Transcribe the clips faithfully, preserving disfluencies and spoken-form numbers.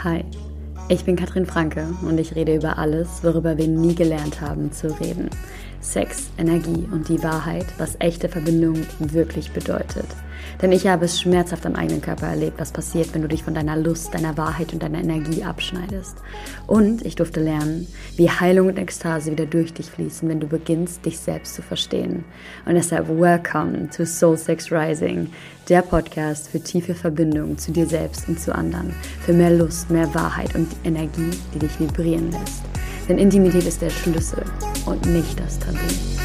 Hi, ich bin Katrin Franke und ich rede über alles, worüber wir nie gelernt haben zu reden. Sex, Energie und die Wahrheit, was echte Verbindung wirklich bedeutet. Denn ich habe es schmerzhaft am eigenen Körper erlebt, was passiert, wenn du dich von deiner Lust, deiner Wahrheit und deiner Energie abschneidest. Und ich durfte lernen, wie Heilung und Ekstase wieder durch dich fließen, wenn du beginnst, dich selbst zu verstehen. Und deshalb welcome to Soul Sex Rising, der Podcast für tiefe Verbindung zu dir selbst und zu anderen, für mehr Lust, mehr Wahrheit und Energie, die dich vibrieren lässt. Denn Intimität ist der Schlüssel und nicht das Tabu.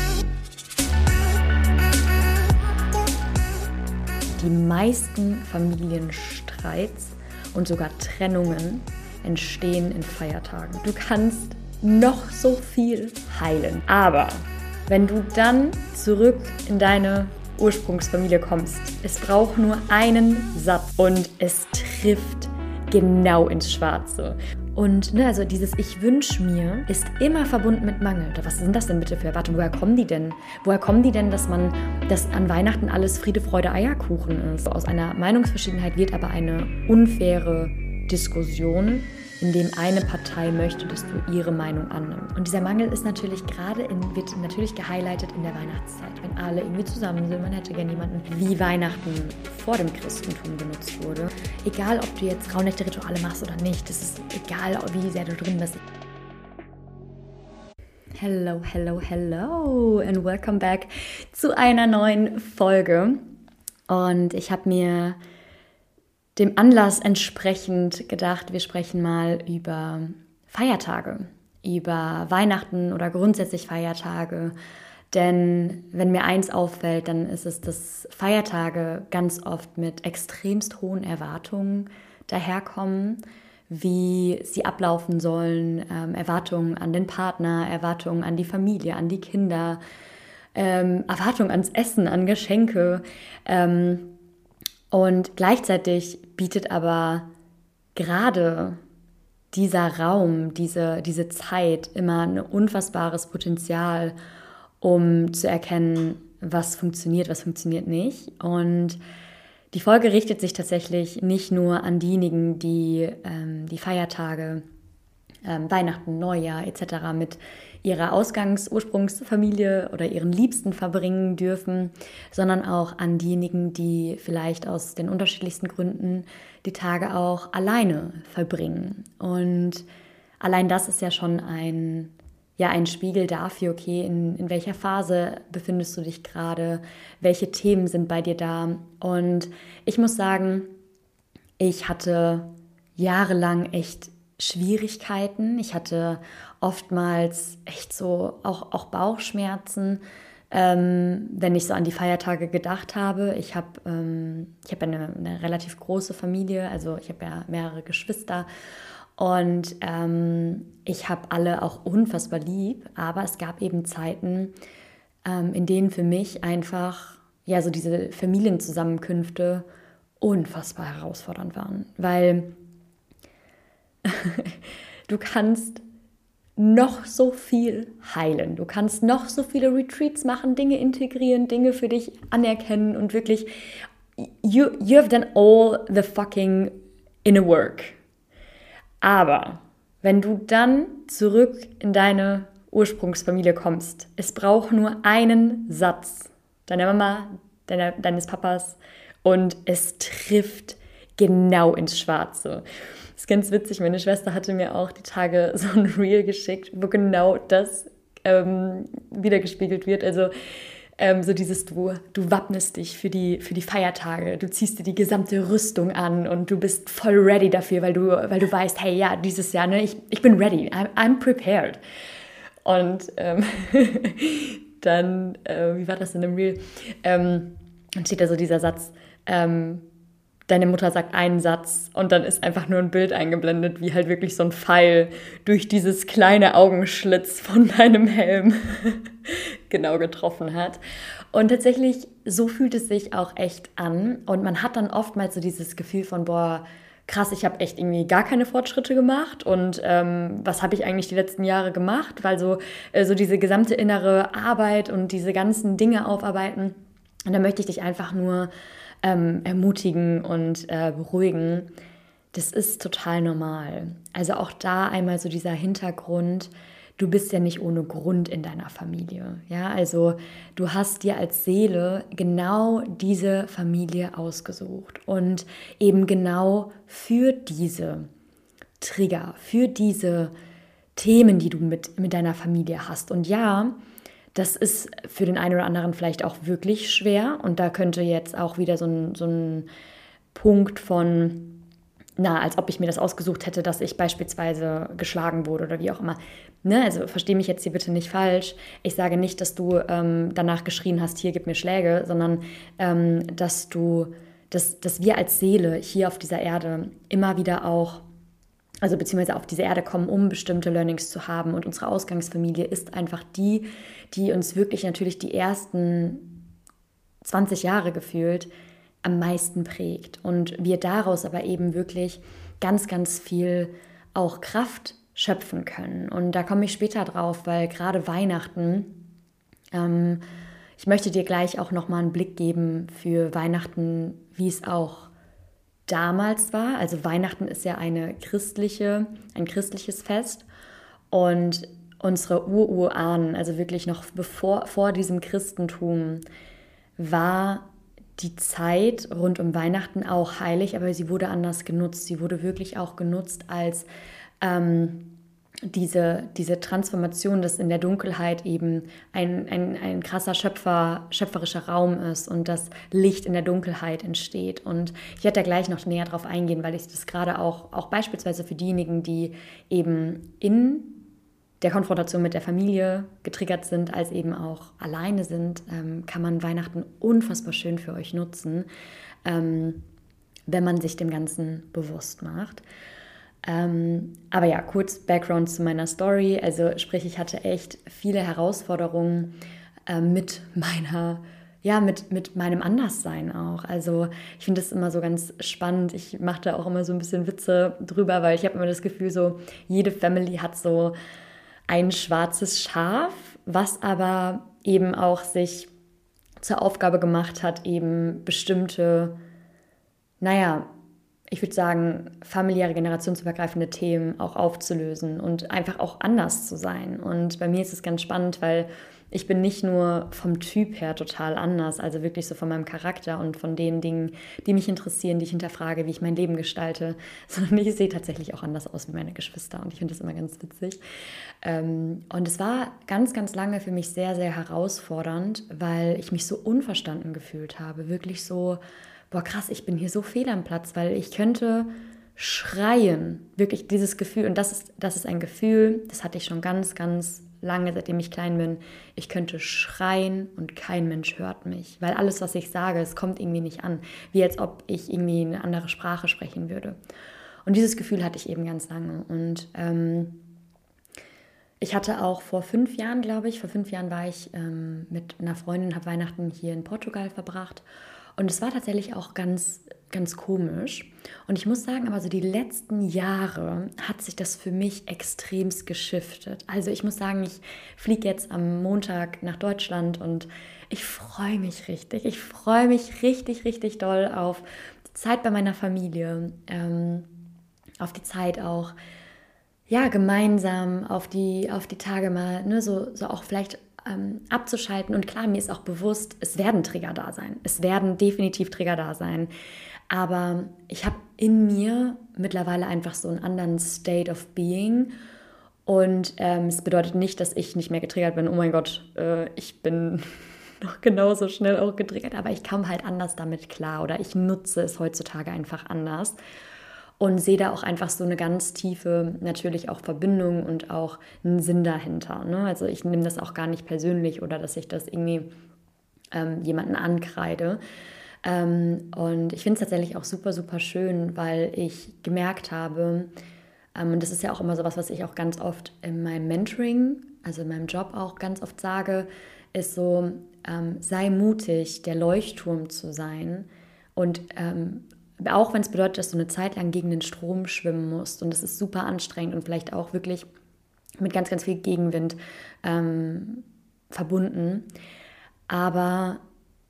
Die meisten Familienstreits und sogar Trennungen entstehen in Feiertagen. Du kannst noch so viel heilen, aber wenn du dann zurück in deine Ursprungsfamilie kommst, es braucht nur einen Satz und es trifft genau ins Schwarze. Und ne, also dieses Ich wünsch mir ist immer verbunden mit Mangel. Was sind das denn bitte für Erwartungen? Woher kommen die denn? Woher kommen die denn, dass man, dass an Weihnachten alles Friede, Freude, Eierkuchen ist? Aus einer Meinungsverschiedenheit wird aber eine unfaire Diskussion, in dem eine Partei möchte, dass du ihre Meinung annimmst. Und dieser Mangel ist natürlich gerade in, wird natürlich gehighlightet in der Weihnachtszeit, wenn alle irgendwie zusammen sind. Man hätte gerne jemanden, wie Weihnachten vor dem Christentum genutzt wurde. Egal, ob du jetzt Rauhnächte-Rituale machst oder nicht, das ist egal, wie sehr du drin bist. Hello, hello, hello and welcome back zu einer neuen Folge. Und ich habe mir dem Anlass entsprechend gedacht, wir sprechen mal über Feiertage, über Weihnachten oder grundsätzlich Feiertage. Denn wenn mir eins auffällt, dann ist es, dass Feiertage ganz oft mit extremst hohen Erwartungen daherkommen, wie sie ablaufen sollen, ähm, Erwartungen an den Partner, Erwartungen an die Familie, an die Kinder, ähm, Erwartungen ans Essen, an Geschenke. Ähm, Und gleichzeitig bietet aber gerade dieser Raum, diese, diese Zeit immer ein unfassbares Potenzial, um zu erkennen, was funktioniert, was funktioniert nicht. Und die Folge richtet sich tatsächlich nicht nur an diejenigen, die ähm, die Feiertage, ähm, Weihnachten, Neujahr et cetera mit ihrer Ausgangs-Ursprungsfamilie oder ihren Liebsten verbringen dürfen, sondern auch an diejenigen, die vielleicht aus den unterschiedlichsten Gründen die Tage auch alleine verbringen. Und allein das ist ja schon ein, ja, ein Spiegel dafür, okay, in, in welcher Phase befindest du dich gerade, welche Themen sind bei dir da. Und ich muss sagen, ich hatte jahrelang echt Schwierigkeiten. Ich hatte oftmals echt so auch, auch Bauchschmerzen, ähm, wenn ich so an die Feiertage gedacht habe. Ich habe ähm, ich hab eine, eine relativ große Familie, also ich habe ja mehrere Geschwister und ähm, ich habe alle auch unfassbar lieb, aber es gab eben Zeiten, ähm, in denen für mich einfach ja so diese Familienzusammenkünfte unfassbar herausfordernd waren, weil du kannst noch so viel heilen. Du kannst noch so viele Retreats machen, Dinge integrieren, Dinge für dich anerkennen und wirklich, you, you have done all the fucking inner work. Aber wenn du dann zurück in deine Ursprungsfamilie kommst, es braucht nur einen Satz deiner Mama, deiner, deines Papas und es trifft genau ins Schwarze. Das ist ganz witzig, meine Schwester hatte mir auch die Tage so ein Reel geschickt, wo genau das ähm, wiedergespiegelt wird. Also ähm, so dieses, du, du wappnest dich für die, für die Feiertage, du ziehst dir die gesamte Rüstung an und du bist voll ready dafür, weil du, weil du weißt, hey, ja, dieses Jahr, ne, ich, ich bin ready, I'm, I'm prepared. Und ähm, dann, äh, wie war das in dem Reel? Ähm, dann steht da so dieser Satz, ähm, deine Mutter sagt einen Satz und dann ist einfach nur ein Bild eingeblendet, wie halt wirklich so ein Pfeil durch dieses kleine Augenschlitz von deinem Helm genau getroffen hat. Und tatsächlich, so fühlt es sich auch echt an. Und man hat dann oftmals so dieses Gefühl von, boah, krass, ich habe echt irgendwie gar keine Fortschritte gemacht und ähm, was habe ich eigentlich die letzten Jahre gemacht? Weil so, äh, so diese gesamte innere Arbeit und diese ganzen Dinge aufarbeiten. Und da möchte ich dich einfach nur ähm, ermutigen und äh, beruhigen, das ist total normal. Also auch da einmal so dieser Hintergrund, du bist ja nicht ohne Grund in deiner Familie. Ja, also du hast dir als Seele genau diese Familie ausgesucht und eben genau für diese Trigger, für diese Themen, die du mit, mit deiner Familie hast. Und ja, das ist für den einen oder anderen vielleicht auch wirklich schwer. Und da könnte jetzt auch wieder so ein, so ein Punkt von, na, als ob ich mir das ausgesucht hätte, dass ich beispielsweise geschlagen wurde oder wie auch immer. Ne? Also verstehe mich jetzt hier bitte nicht falsch. Ich sage nicht, dass du ähm, danach geschrien hast, hier, gib mir Schläge, sondern ähm, dass du, dass, dass wir als Seele hier auf dieser Erde immer wieder auch, also beziehungsweise auf diese Erde kommen, um bestimmte Learnings zu haben. Und unsere Ausgangsfamilie ist einfach die, die uns wirklich natürlich die ersten zwanzig Jahre gefühlt am meisten prägt. Und wir daraus aber eben wirklich ganz, ganz viel auch Kraft schöpfen können. Und da komme ich später drauf, weil gerade Weihnachten, ähm, ich möchte dir gleich auch nochmal einen Blick geben für Weihnachten, wie es auch damals war. Also Weihnachten ist ja eine christliche, ein christliches Fest und unsere Ururahnen, also wirklich noch bevor vor diesem Christentum, war die Zeit rund um Weihnachten auch heilig, aber sie wurde anders genutzt. Sie wurde wirklich auch genutzt als ähm, diese, diese Transformation, dass in der Dunkelheit eben ein, ein, ein krasser Schöpfer, schöpferischer Raum ist und das Licht in der Dunkelheit entsteht. Und ich werde da gleich noch näher drauf eingehen, weil ich das gerade auch, auch beispielsweise für diejenigen, die eben in der Konfrontation mit der Familie getriggert sind, als eben auch alleine sind, ähm, kann man Weihnachten unfassbar schön für euch nutzen, ähm, wenn man sich dem Ganzen bewusst macht. Ähm, aber ja, kurz Background zu meiner Story. Also sprich, ich hatte echt viele Herausforderungen äh, mit meiner, ja, mit, mit meinem Anderssein auch. Also ich finde das immer so ganz spannend. Ich mache da auch immer so ein bisschen Witze drüber, weil ich habe immer das Gefühl, so jede Family hat so ein schwarzes Schaf, was aber eben auch sich zur Aufgabe gemacht hat, eben bestimmte, naja, ich würde sagen, familiäre, generationsübergreifende Themen auch aufzulösen und einfach auch anders zu sein. Und bei mir ist es ganz spannend, weil ich bin nicht nur vom Typ her total anders, also wirklich so von meinem Charakter und von den Dingen, die mich interessieren, die ich hinterfrage, wie ich mein Leben gestalte, sondern ich sehe tatsächlich auch anders aus wie meine Geschwister und ich finde das immer ganz witzig. Und es war ganz, ganz lange für mich sehr, sehr herausfordernd, weil ich mich so unverstanden gefühlt habe, wirklich so, boah krass, ich bin hier so fehl am Platz, weil ich könnte schreien, wirklich dieses Gefühl, und das ist, das ist ein Gefühl, das hatte ich schon ganz, ganz lange, seitdem ich klein bin, ich könnte schreien und kein Mensch hört mich, weil alles, was ich sage, es kommt irgendwie nicht an, wie als ob ich irgendwie eine andere Sprache sprechen würde. Und dieses Gefühl hatte ich eben ganz lange und ähm, ich hatte auch vor fünf Jahren, glaube ich, vor fünf Jahren war ich ähm, mit einer Freundin, habe Weihnachten hier in Portugal verbracht. Und es war tatsächlich auch ganz, ganz komisch. Und ich muss sagen, aber so die letzten Jahre hat sich das für mich extremst geschiftet. Also ich muss sagen, ich fliege jetzt am Montag nach Deutschland und ich freue mich richtig. Ich freue mich richtig, richtig doll auf die Zeit bei meiner Familie, ähm, auf die Zeit auch, ja, gemeinsam, auf die, auf die Tage mal, ne, so, so auch vielleicht ähm, abzuschalten. Und klar, mir ist auch bewusst, es werden Trigger da sein. Es werden definitiv Trigger da sein. Aber ich habe in mir mittlerweile einfach so einen anderen State of Being. Und ähm, es bedeutet nicht, dass ich nicht mehr getriggert bin. Oh mein Gott, äh, ich bin noch genauso schnell auch getriggert. Aber ich komme halt anders damit klar. Oder ich nutze es heutzutage einfach anders. Und sehe da auch einfach so eine ganz tiefe, natürlich auch Verbindung und auch einen Sinn dahinter. Ne? Also ich nehme das auch gar nicht persönlich oder dass ich das irgendwie ähm, jemanden ankreide. Ähm, und ich finde es tatsächlich auch super, super schön, weil ich gemerkt habe, ähm, und das ist ja auch immer so was, was ich auch ganz oft in meinem Mentoring, also in meinem Job auch ganz oft sage, ist so, ähm, sei mutig, der Leuchtturm zu sein und ähm, auch wenn es bedeutet, dass du eine Zeit lang gegen den Strom schwimmen musst und das ist super anstrengend und vielleicht auch wirklich mit ganz, ganz viel Gegenwind ähm, verbunden. Aber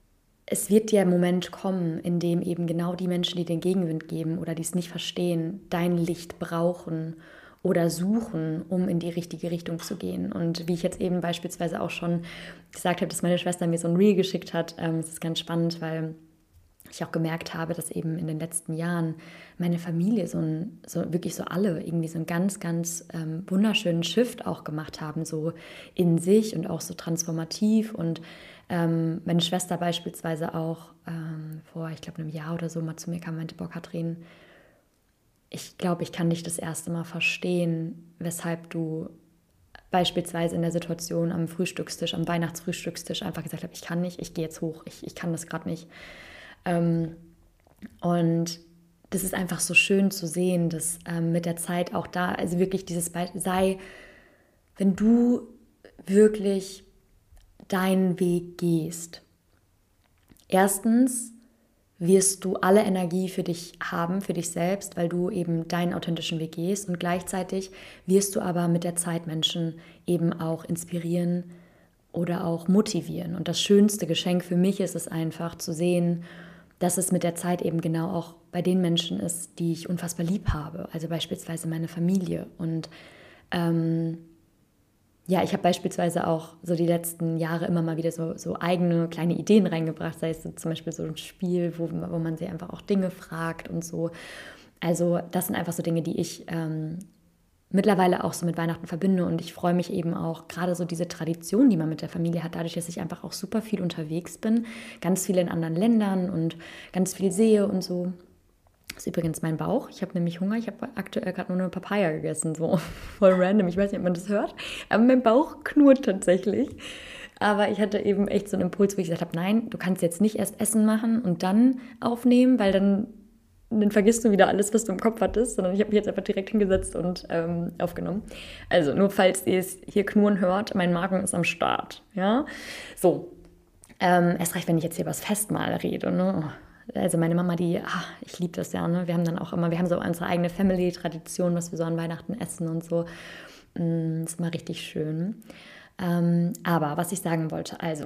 es wird der Moment kommen, in dem eben genau die Menschen, die den Gegenwind geben oder die es nicht verstehen, dein Licht brauchen oder suchen, um in die richtige Richtung zu gehen. Und wie ich jetzt eben beispielsweise auch schon gesagt habe, dass meine Schwester mir so ein Reel geschickt hat, ähm, das ist ganz spannend, weil ich auch gemerkt habe, dass eben in den letzten Jahren meine Familie so, ein, so wirklich so alle irgendwie so einen ganz, ganz ähm, wunderschönen Shift auch gemacht haben, so in sich und auch so transformativ. Und ähm, meine Schwester beispielsweise auch ähm, vor, ich glaube, einem Jahr oder so mal zu mir kam und meinte, boah, Katrin, ich glaube, ich kann dich das erste Mal verstehen, weshalb du beispielsweise in der Situation am Frühstückstisch, am Weihnachtsfrühstückstisch einfach gesagt hast, ich kann nicht, ich gehe jetzt hoch, ich, ich kann das gerade nicht. Ähm, und das ist einfach so schön zu sehen, dass ähm, mit der Zeit auch da, also wirklich dieses Be- sei, wenn du wirklich deinen Weg gehst. Erstens wirst du alle Energie für dich haben, für dich selbst, weil du eben deinen authentischen Weg gehst, und gleichzeitig wirst du aber mit der Zeit Menschen eben auch inspirieren oder auch motivieren. Und das schönste Geschenk für mich ist es einfach zu sehen, dass es mit der Zeit eben genau auch bei den Menschen ist, die ich unfassbar lieb habe, also beispielsweise meine Familie. Und ähm, ja, ich habe beispielsweise auch so die letzten Jahre immer mal wieder so, so eigene kleine Ideen reingebracht, sei es so zum Beispiel so ein Spiel, wo, wo man sich einfach auch Dinge fragt und so. Also das sind einfach so Dinge, die ich ähm, mittlerweile auch so mit Weihnachten verbinde, und ich freue mich eben auch gerade so diese Tradition, die man mit der Familie hat, dadurch, dass ich einfach auch super viel unterwegs bin, ganz viel in anderen Ländern und ganz viel sehe und so. Das ist übrigens mein Bauch. Ich habe nämlich Hunger. Ich habe aktuell gerade nur eine Papaya gegessen, so voll random. Ich weiß nicht, ob man das hört, aber mein Bauch knurrt tatsächlich. Aber ich hatte eben echt so einen Impuls, wo ich gesagt habe, nein, du kannst jetzt nicht erst Essen machen und dann aufnehmen, weil dann, dann vergisst du wieder alles, was du im Kopf hattest, sondern ich habe mich jetzt einfach direkt hingesetzt und ähm, aufgenommen. Also nur falls ihr es hier knurren hört, mein Magen ist am Start. Ja, so. Ähm, erst recht, wenn ich jetzt hier über das Festmahl rede, ne? Also meine Mama, die, ach, ich liebe das ja, ne? Wir haben dann auch immer, wir haben so unsere eigene Family-Tradition, was wir so an Weihnachten essen und so. Das ist mal richtig schön. Ähm, aber was ich sagen wollte, also,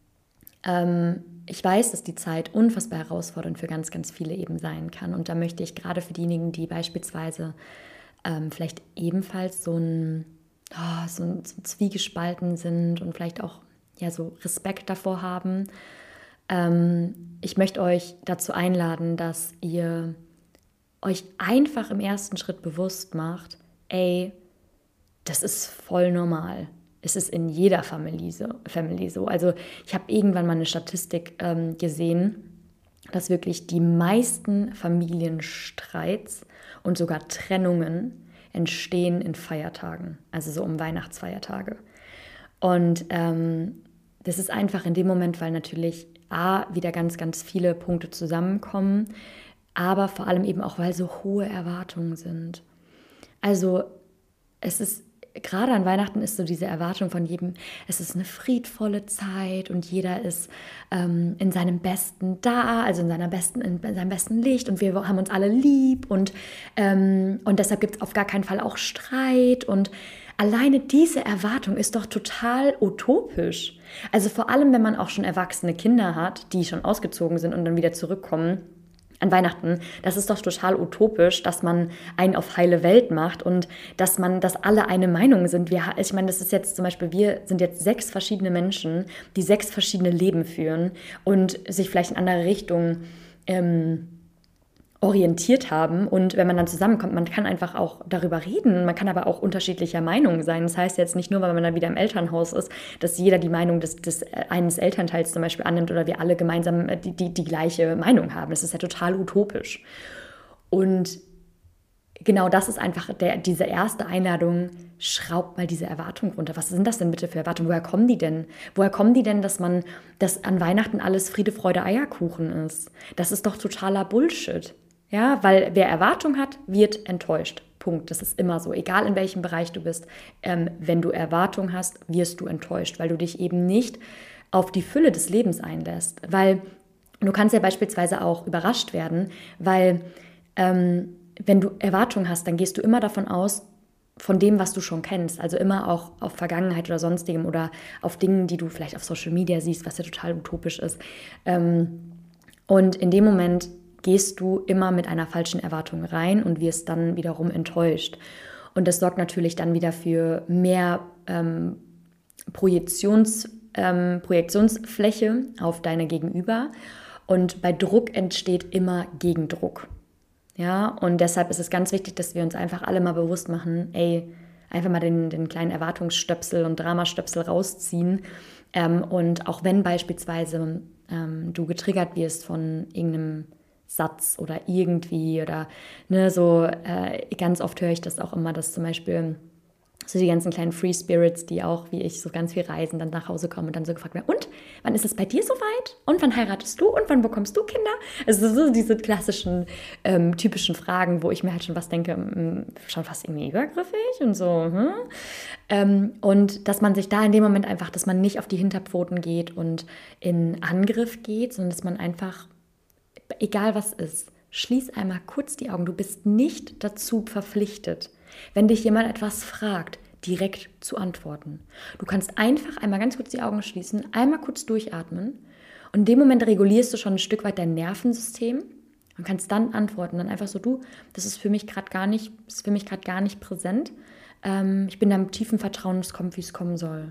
ähm, ich weiß, dass die Zeit unfassbar herausfordernd für ganz, ganz viele eben sein kann. Und da möchte ich gerade für diejenigen, die beispielsweise ähm, vielleicht ebenfalls so ein, oh, so ein so zwiegespalten sind und vielleicht auch ja so Respekt davor haben, Ähm, ich möchte euch dazu einladen, dass ihr euch einfach im ersten Schritt bewusst macht, ey, das ist voll normal. Es ist in jeder Family so. Family so. Also ich habe irgendwann mal eine Statistik ähm, gesehen, dass wirklich die meisten Familienstreits und sogar Trennungen entstehen in Feiertagen, also so um Weihnachtsfeiertage. Und ähm, das ist einfach in dem Moment, weil natürlich A, wieder ganz, ganz viele Punkte zusammenkommen, aber vor allem eben auch, weil so hohe Erwartungen sind. Also es ist, gerade an Weihnachten ist so diese Erwartung von jedem, es ist eine friedvolle Zeit und jeder ist ähm, in seinem Besten da, also in, seiner besten, in seinem besten Licht, und wir haben uns alle lieb, und, ähm, und deshalb gibt es auf gar keinen Fall auch Streit, und alleine diese Erwartung ist doch total utopisch. Also vor allem, wenn man auch schon erwachsene Kinder hat, die schon ausgezogen sind und dann wieder zurückkommen an Weihnachten, das ist doch total utopisch, dass man einen auf heile Welt macht und dass man, dass alle eine Meinung sind. Wir, ich meine, das ist jetzt zum Beispiel, wir sind jetzt sechs verschiedene Menschen, die sechs verschiedene Leben führen und sich vielleicht in andere Richtungen ähm, orientiert haben, und wenn man dann zusammenkommt, man kann einfach auch darüber reden, man kann aber auch unterschiedlicher Meinung sein. Das heißt jetzt nicht nur, weil man dann wieder im Elternhaus ist, dass jeder die Meinung des, des eines Elternteils zum Beispiel annimmt oder wir alle gemeinsam die, die, die gleiche Meinung haben. Das ist ja total utopisch. Und genau das ist einfach der, diese erste Einladung, schraubt mal diese Erwartung runter. Was sind das denn bitte für Erwartungen? Woher kommen die denn? Woher kommen die denn, dass man, dass an Weihnachten alles Friede, Freude, Eierkuchen ist? Das ist doch totaler Bullshit. Ja, weil wer Erwartung hat, wird enttäuscht. Punkt. Das ist immer so. Egal in welchem Bereich du bist, ähm, wenn du Erwartung hast, wirst du enttäuscht, weil du dich eben nicht auf die Fülle des Lebens einlässt. Weil du kannst ja beispielsweise auch überrascht werden, weil ähm, wenn du Erwartung hast, dann gehst du immer davon aus, von dem, was du schon kennst. Also immer auch auf Vergangenheit oder sonstigem oder auf Dingen, die du vielleicht auf Social Media siehst, was ja total utopisch ist. Und in dem Moment gehst du immer mit einer falschen Erwartung rein und wirst dann wiederum enttäuscht. Und das sorgt natürlich dann wieder für mehr ähm, Projektions, ähm, Projektionsfläche auf deine Gegenüber. Und bei Druck entsteht immer Gegendruck. Ja, und deshalb ist es ganz wichtig, dass wir uns einfach alle mal bewusst machen, ey, einfach mal den, den kleinen Erwartungsstöpsel und Dramastöpsel rausziehen. Ähm, und auch wenn beispielsweise ähm, du getriggert wirst von irgendeinem Satz oder irgendwie oder ne, so äh, ganz oft höre ich das auch immer, dass zum Beispiel so die ganzen kleinen Free Spirits, die auch wie ich so ganz viel reisen, dann nach Hause kommen und dann so gefragt werden, und wann ist es bei dir soweit? Und wann heiratest du? Und wann bekommst du Kinder? Also so diese klassischen, ähm, typischen Fragen, wo ich mir halt schon was denke, mh, schon fast irgendwie übergriffig und so. Hm? Ähm, und dass man sich da in dem Moment einfach, dass man nicht auf die Hinterpfoten geht und in Angriff geht, sondern dass man einfach, egal was ist, schließ einmal kurz die Augen. Du bist nicht dazu verpflichtet, wenn dich jemand etwas fragt, direkt zu antworten. Du kannst einfach einmal ganz kurz die Augen schließen, einmal kurz durchatmen und in dem Moment regulierst du schon ein Stück weit dein Nervensystem und kannst dann antworten. Dann einfach so, du, das ist für mich gerade gar nicht, ist für mich gerade gar nicht präsent. Ähm, ich bin da im tiefen Vertrauen, es kommt, wie es kommen soll.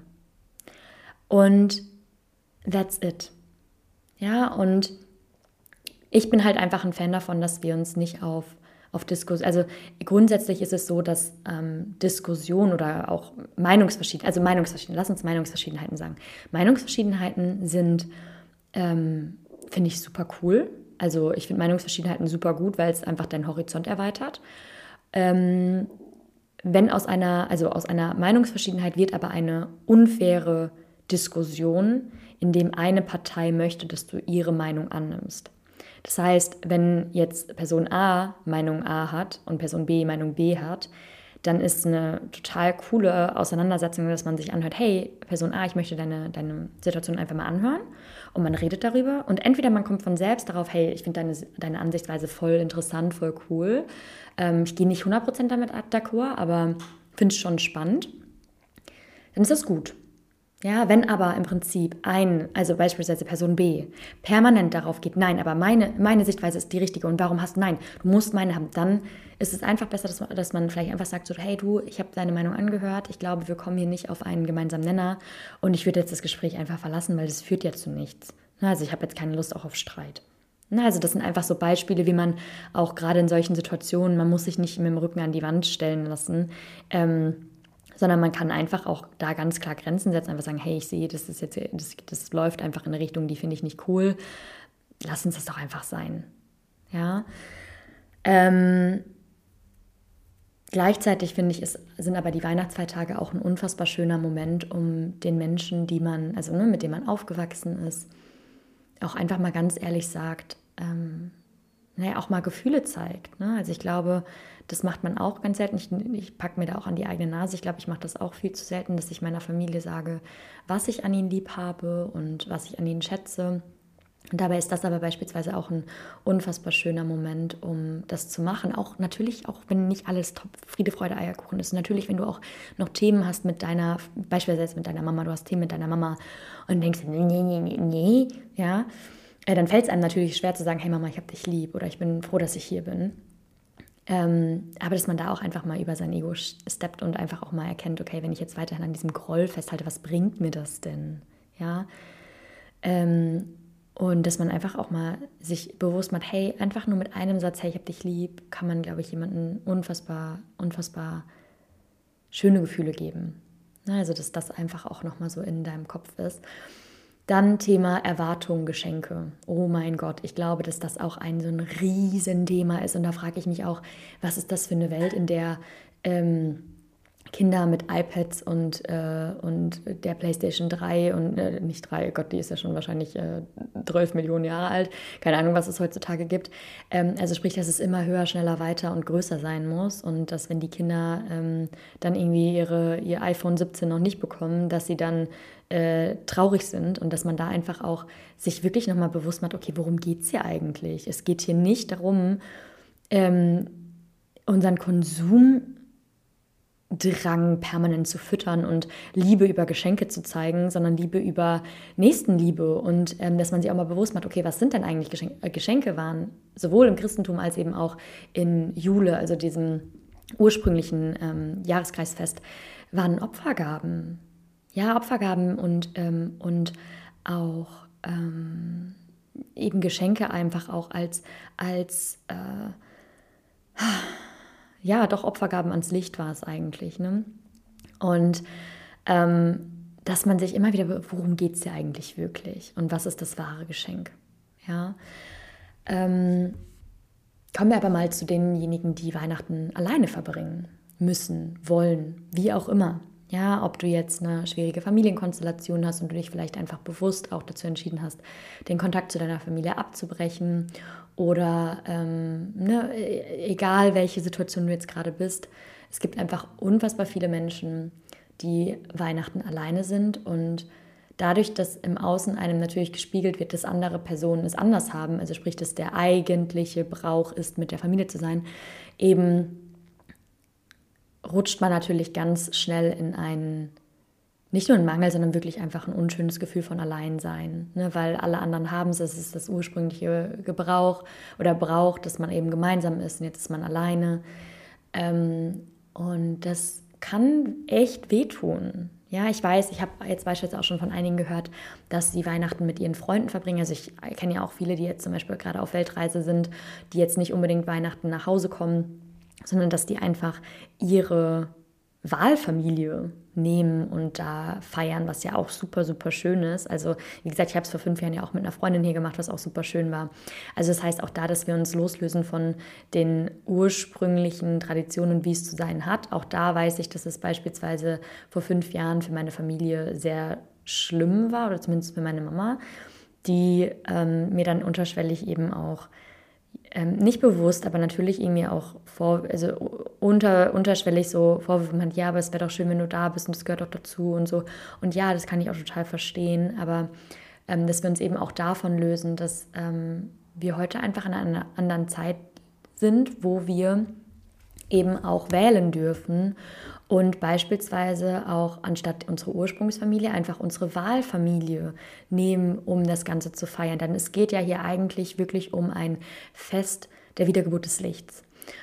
Und that's it. Ja, und ich bin halt einfach ein Fan davon, dass wir uns nicht auf auf Diskussion, also grundsätzlich ist es so, dass ähm, Diskussion oder auch Meinungsverschiedenheiten, also Meinungsverschiedenheiten, lass uns Meinungsverschiedenheiten sagen. Meinungsverschiedenheiten sind, ähm, finde ich super cool. Also ich finde Meinungsverschiedenheiten super gut, weil es einfach deinen Horizont erweitert. Ähm, wenn aus einer, also aus einer Meinungsverschiedenheit wird aber eine unfaire Diskussion, in dem eine Partei möchte, dass du ihre Meinung annimmst. Das heißt, wenn jetzt Person A Meinung A hat und Person B Meinung B hat, dann ist eine total coole Auseinandersetzung, dass man sich anhört, hey, Person A, ich möchte deine, deine Situation einfach mal anhören, und man redet darüber und entweder man kommt von selbst darauf, hey, ich finde deine, deine Ansichtweise voll interessant, voll cool, ähm, ich gehe nicht hundert Prozent damit d'accord, aber finde es schon spannend, dann ist das gut. Ja, wenn aber im Prinzip ein, also beispielsweise Person B, permanent darauf geht, nein, aber meine, meine Sichtweise ist die richtige und warum hast du, nein, du musst meine haben, dann ist es einfach besser, dass man, dass man vielleicht einfach sagt, so, hey du, ich habe deine Meinung angehört, ich glaube, wir kommen hier nicht auf einen gemeinsamen Nenner und ich würde jetzt das Gespräch einfach verlassen, weil das führt ja zu nichts. Also ich habe jetzt keine Lust auch auf Streit. Also das sind einfach so Beispiele, wie man auch gerade in solchen Situationen, man muss sich nicht mit dem Rücken an die Wand stellen lassen, ähm, sondern man kann einfach auch da ganz klar Grenzen setzen, einfach sagen, hey, ich sehe, das ist jetzt, das, das läuft einfach in eine Richtung, die finde ich nicht cool. Lass uns das doch einfach sein. Ja. Ähm, gleichzeitig finde ich, ist, sind aber die Weihnachtsfeiertage auch ein unfassbar schöner Moment, um den Menschen, die man, also ne, mit denen man aufgewachsen ist, auch einfach mal ganz ehrlich sagt, ähm, naja, auch mal Gefühle zeigt. Ne? Also ich glaube, das macht man auch ganz selten. Ich, ich packe mir da auch an die eigene Nase. Ich glaube, ich mache das auch viel zu selten, dass ich meiner Familie sage, was ich an ihnen lieb habe und was ich an ihnen schätze. Und dabei ist das aber beispielsweise auch ein unfassbar schöner Moment, um das zu machen. Auch natürlich, auch wenn nicht alles top Friede, Freude, Eierkuchen ist. Natürlich, wenn du auch noch Themen hast mit deiner, beispielsweise mit deiner Mama, du hast Themen mit deiner Mama und denkst, nee, nee, nee, nee, nee, ja, dann fällt es einem natürlich schwer zu sagen, hey Mama, ich habe dich lieb oder ich bin froh, dass ich hier bin. Ähm, aber dass man da auch einfach mal über sein Ego steppt und einfach auch mal erkennt, okay, wenn ich jetzt weiterhin an diesem Groll festhalte, was bringt mir das denn? Ja, ähm, und dass man einfach auch mal sich bewusst macht, hey, einfach nur mit einem Satz, hey, ich habe dich lieb, kann man, glaube ich, jemandem unfassbar, unfassbar schöne Gefühle geben. Also, dass das einfach auch nochmal so in deinem Kopf ist. Dann Thema Erwartungen, Geschenke. Oh mein Gott, ich glaube, dass das auch ein so ein Riesenthema ist. Und da frage ich mich auch, was ist das für eine Welt, in der ähm, Kinder mit iPads und, äh, und der PlayStation drei und äh, nicht drei, Gott, die ist ja schon wahrscheinlich äh, zwölf Millionen Jahre alt. Keine Ahnung, was es heutzutage gibt. Ähm, also sprich, dass es immer höher, schneller, weiter und größer sein muss. Und dass, wenn die Kinder ähm, dann irgendwie ihre, ihr iPhone siebzehn noch nicht bekommen, dass sie dann äh, traurig sind und dass man da einfach auch sich wirklich nochmal bewusst macht, okay, worum geht es hier eigentlich? Es geht hier nicht darum, ähm, unseren Konsum Drang permanent zu füttern und Liebe über Geschenke zu zeigen, sondern Liebe über Nächstenliebe und ähm, dass man sich auch mal bewusst macht, okay, was sind denn eigentlich Geschenke? Äh, Geschenke waren sowohl im Christentum als eben auch in Jule, also diesem ursprünglichen ähm, Jahreskreisfest, waren Opfergaben. Ja, Opfergaben und, ähm, und auch ähm, eben Geschenke einfach auch als, als äh, ja, doch Opfergaben ans Licht war es eigentlich. Ne? Und ähm, dass man sich immer wieder, worum geht es ja eigentlich wirklich und was ist das wahre Geschenk? Ja. Ähm, kommen wir aber mal zu denjenigen, die Weihnachten alleine verbringen müssen, wollen, wie auch immer. Ja, ob du jetzt eine schwierige Familienkonstellation hast und du dich vielleicht einfach bewusst auch dazu entschieden hast, den Kontakt zu deiner Familie abzubrechen oder ähm, ne, egal welche Situation du jetzt gerade bist, es gibt einfach unfassbar viele Menschen, die Weihnachten alleine sind und dadurch, dass im Außen einem natürlich gespiegelt wird, dass andere Personen es anders haben, also sprich, dass der eigentliche Brauch ist, mit der Familie zu sein, eben rutscht man natürlich ganz schnell in einen, nicht nur einen Mangel, sondern wirklich einfach ein unschönes Gefühl von Alleinsein, ne? Weil alle anderen haben es, es ist das ursprüngliche Gebrauch oder Brauch, dass man eben gemeinsam ist und jetzt ist man alleine. Ähm, und das kann echt wehtun. Ja, ich weiß, ich habe jetzt beispielsweise auch schon von einigen gehört, dass sie Weihnachten mit ihren Freunden verbringen. Also ich kenne ja auch viele, die jetzt zum Beispiel gerade auf Weltreise sind, die jetzt nicht unbedingt Weihnachten nach Hause kommen, sondern dass die einfach ihre Wahlfamilie nehmen und da feiern, was ja auch super, super schön ist. Also wie gesagt, ich habe es vor fünf Jahren ja auch mit einer Freundin hier gemacht, was auch super schön war. Also das heißt auch da, dass wir uns loslösen von den ursprünglichen Traditionen, wie es zu sein hat. Auch da weiß ich, dass es beispielsweise vor fünf Jahren für meine Familie sehr schlimm war, oder zumindest für meine Mama, die ähm, mir dann unterschwellig eben auch Ähm, nicht bewusst, aber natürlich irgendwie auch vor, also unter, unterschwellig so Vorwürfe macht, ja, aber es wäre doch schön, wenn du da bist und das gehört doch dazu und so. Und ja, das kann ich auch total verstehen, aber ähm, dass wir uns eben auch davon lösen, dass ähm, wir heute einfach in einer anderen Zeit sind, wo wir eben auch wählen dürfen und beispielsweise auch anstatt unsere Ursprungsfamilie einfach unsere Wahlfamilie nehmen, um das Ganze zu feiern. Denn es geht ja hier eigentlich wirklich um ein Fest der Wiedergeburt des Lichts.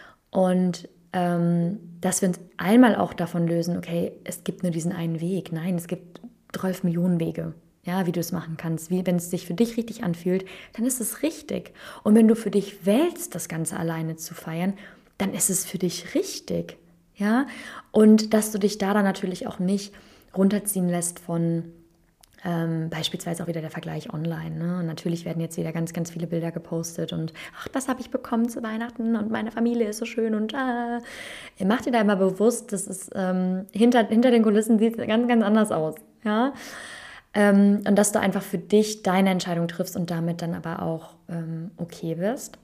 Und ähm, dass wir uns einmal auch davon lösen, okay, es gibt nur diesen einen Weg. Nein, es gibt zwölf Millionen Wege. Ja, wie du es machen kannst. Wie, wenn es sich für dich richtig anfühlt, dann ist es richtig. Und wenn du für dich wählst, das Ganze alleine zu feiern, dann ist es für dich richtig. Ja, und dass du dich da dann natürlich auch nicht runterziehen lässt von ähm, beispielsweise auch wieder der Vergleich online. Ne? Und natürlich werden jetzt wieder ganz, ganz viele Bilder gepostet und ach, das habe ich bekommen zu Weihnachten und meine Familie ist so schön und ah. Mach dir da immer bewusst, dass es ähm, hinter, hinter den Kulissen sieht es ganz, ganz anders aus. Ja, ähm, und dass du einfach für dich deine Entscheidung triffst und damit dann aber auch ähm, okay wirst.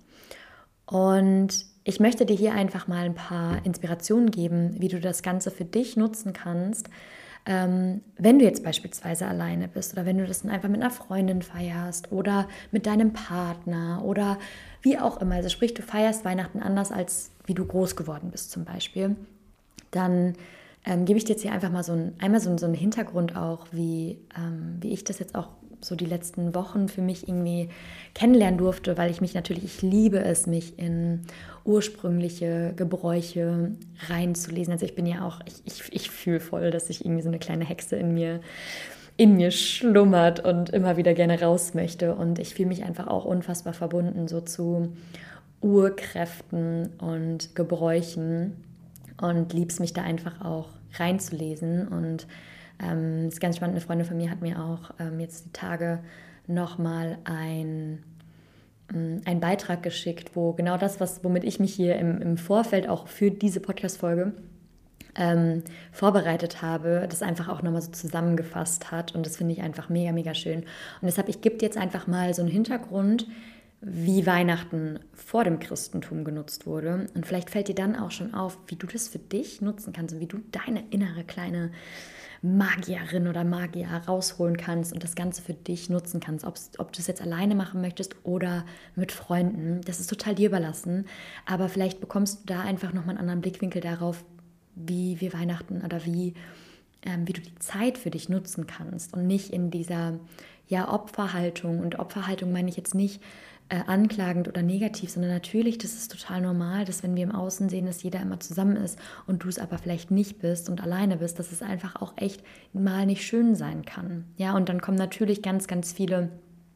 Und ich möchte dir hier einfach mal ein paar Inspirationen geben, wie du das Ganze für dich nutzen kannst, ähm, wenn du jetzt beispielsweise alleine bist oder wenn du das dann einfach mit einer Freundin feierst oder mit deinem Partner oder wie auch immer. Also sprich, du feierst Weihnachten anders, als wie du groß geworden bist zum Beispiel. Dann ähm, gebe ich dir jetzt hier einfach mal so ein, einmal so, so einen Hintergrund auch, wie, ähm, wie ich das jetzt auch so die letzten Wochen für mich irgendwie kennenlernen durfte, weil ich mich natürlich, ich liebe es, mich in ursprüngliche Gebräuche reinzulesen. Also ich bin ja auch, ich, ich, ich fühle voll, dass ich irgendwie so eine kleine Hexe in mir, in mir schlummert und immer wieder gerne raus möchte. Und ich fühle mich einfach auch unfassbar verbunden so zu Urkräften und Gebräuchen und liebe es, mich da einfach auch reinzulesen. Und Ähm, das ist ganz spannend, eine Freundin von mir hat mir auch ähm, jetzt die Tage nochmal ein, ähm, einen Beitrag geschickt, wo genau das, was, womit ich mich hier im, im Vorfeld auch für diese Podcast-Folge ähm, vorbereitet habe, das einfach auch nochmal so zusammengefasst hat und das finde ich einfach mega, mega schön. Und deshalb, ich gebe dir jetzt einfach mal so einen Hintergrund, wie Weihnachten vor dem Christentum genutzt wurde und vielleicht fällt dir dann auch schon auf, wie du das für dich nutzen kannst und wie du deine innere kleine Magierin oder Magier rausholen kannst und das Ganze für dich nutzen kannst. Ob's, ob du es jetzt alleine machen möchtest oder mit Freunden, das ist total dir überlassen. Aber vielleicht bekommst du da einfach nochmal einen anderen Blickwinkel darauf, wie wir Weihnachten oder wie, ähm, wie du die Zeit für dich nutzen kannst und nicht in dieser ja, Opferhaltung. Und Opferhaltung meine ich jetzt nicht äh, anklagend oder negativ, sondern natürlich, das ist total normal, dass wenn wir im Außen sehen, dass jeder immer zusammen ist und du es aber vielleicht nicht bist und alleine bist, dass es einfach auch echt mal nicht schön sein kann. Ja, und dann kommen natürlich ganz, ganz viele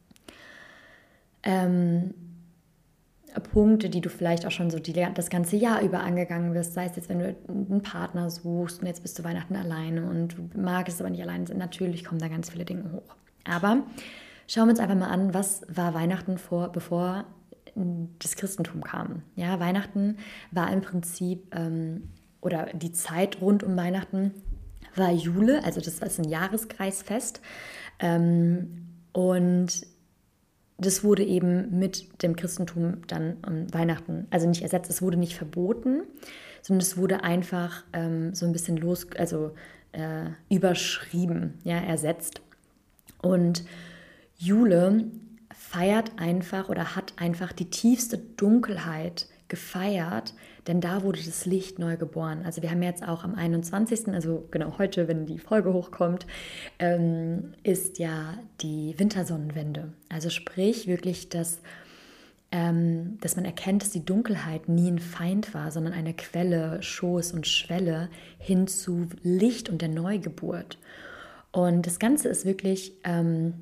ähm, Punkte, die du vielleicht auch schon so die, das ganze Jahr über angegangen wirst, sei es jetzt, wenn du einen Partner suchst und jetzt bist du Weihnachten alleine und du magst es aber nicht alleine sind, natürlich kommen da ganz viele Dinge hoch. Aber schauen wir uns einfach mal an, was war Weihnachten vor, bevor das Christentum kam. Ja, Weihnachten war im Prinzip, ähm, oder die Zeit rund um Weihnachten war Jule, also das ist ein Jahreskreisfest. Ähm, und das wurde eben mit dem Christentum dann um Weihnachten, also nicht ersetzt, es wurde nicht verboten, sondern es wurde einfach ähm, so ein bisschen los, also äh, überschrieben, ja, ersetzt. Und Jule feiert einfach oder hat einfach die tiefste Dunkelheit gefeiert, denn da wurde das Licht neu geboren. Also wir haben jetzt auch am einundzwanzigsten, also genau heute, wenn die Folge hochkommt, ähm, ist ja die Wintersonnenwende. Also sprich wirklich, dass, ähm, dass man erkennt, dass die Dunkelheit nie ein Feind war, sondern eine Quelle, Schoß und Schwelle hin zu Licht und der Neugeburt. Und das Ganze ist wirklich ähm,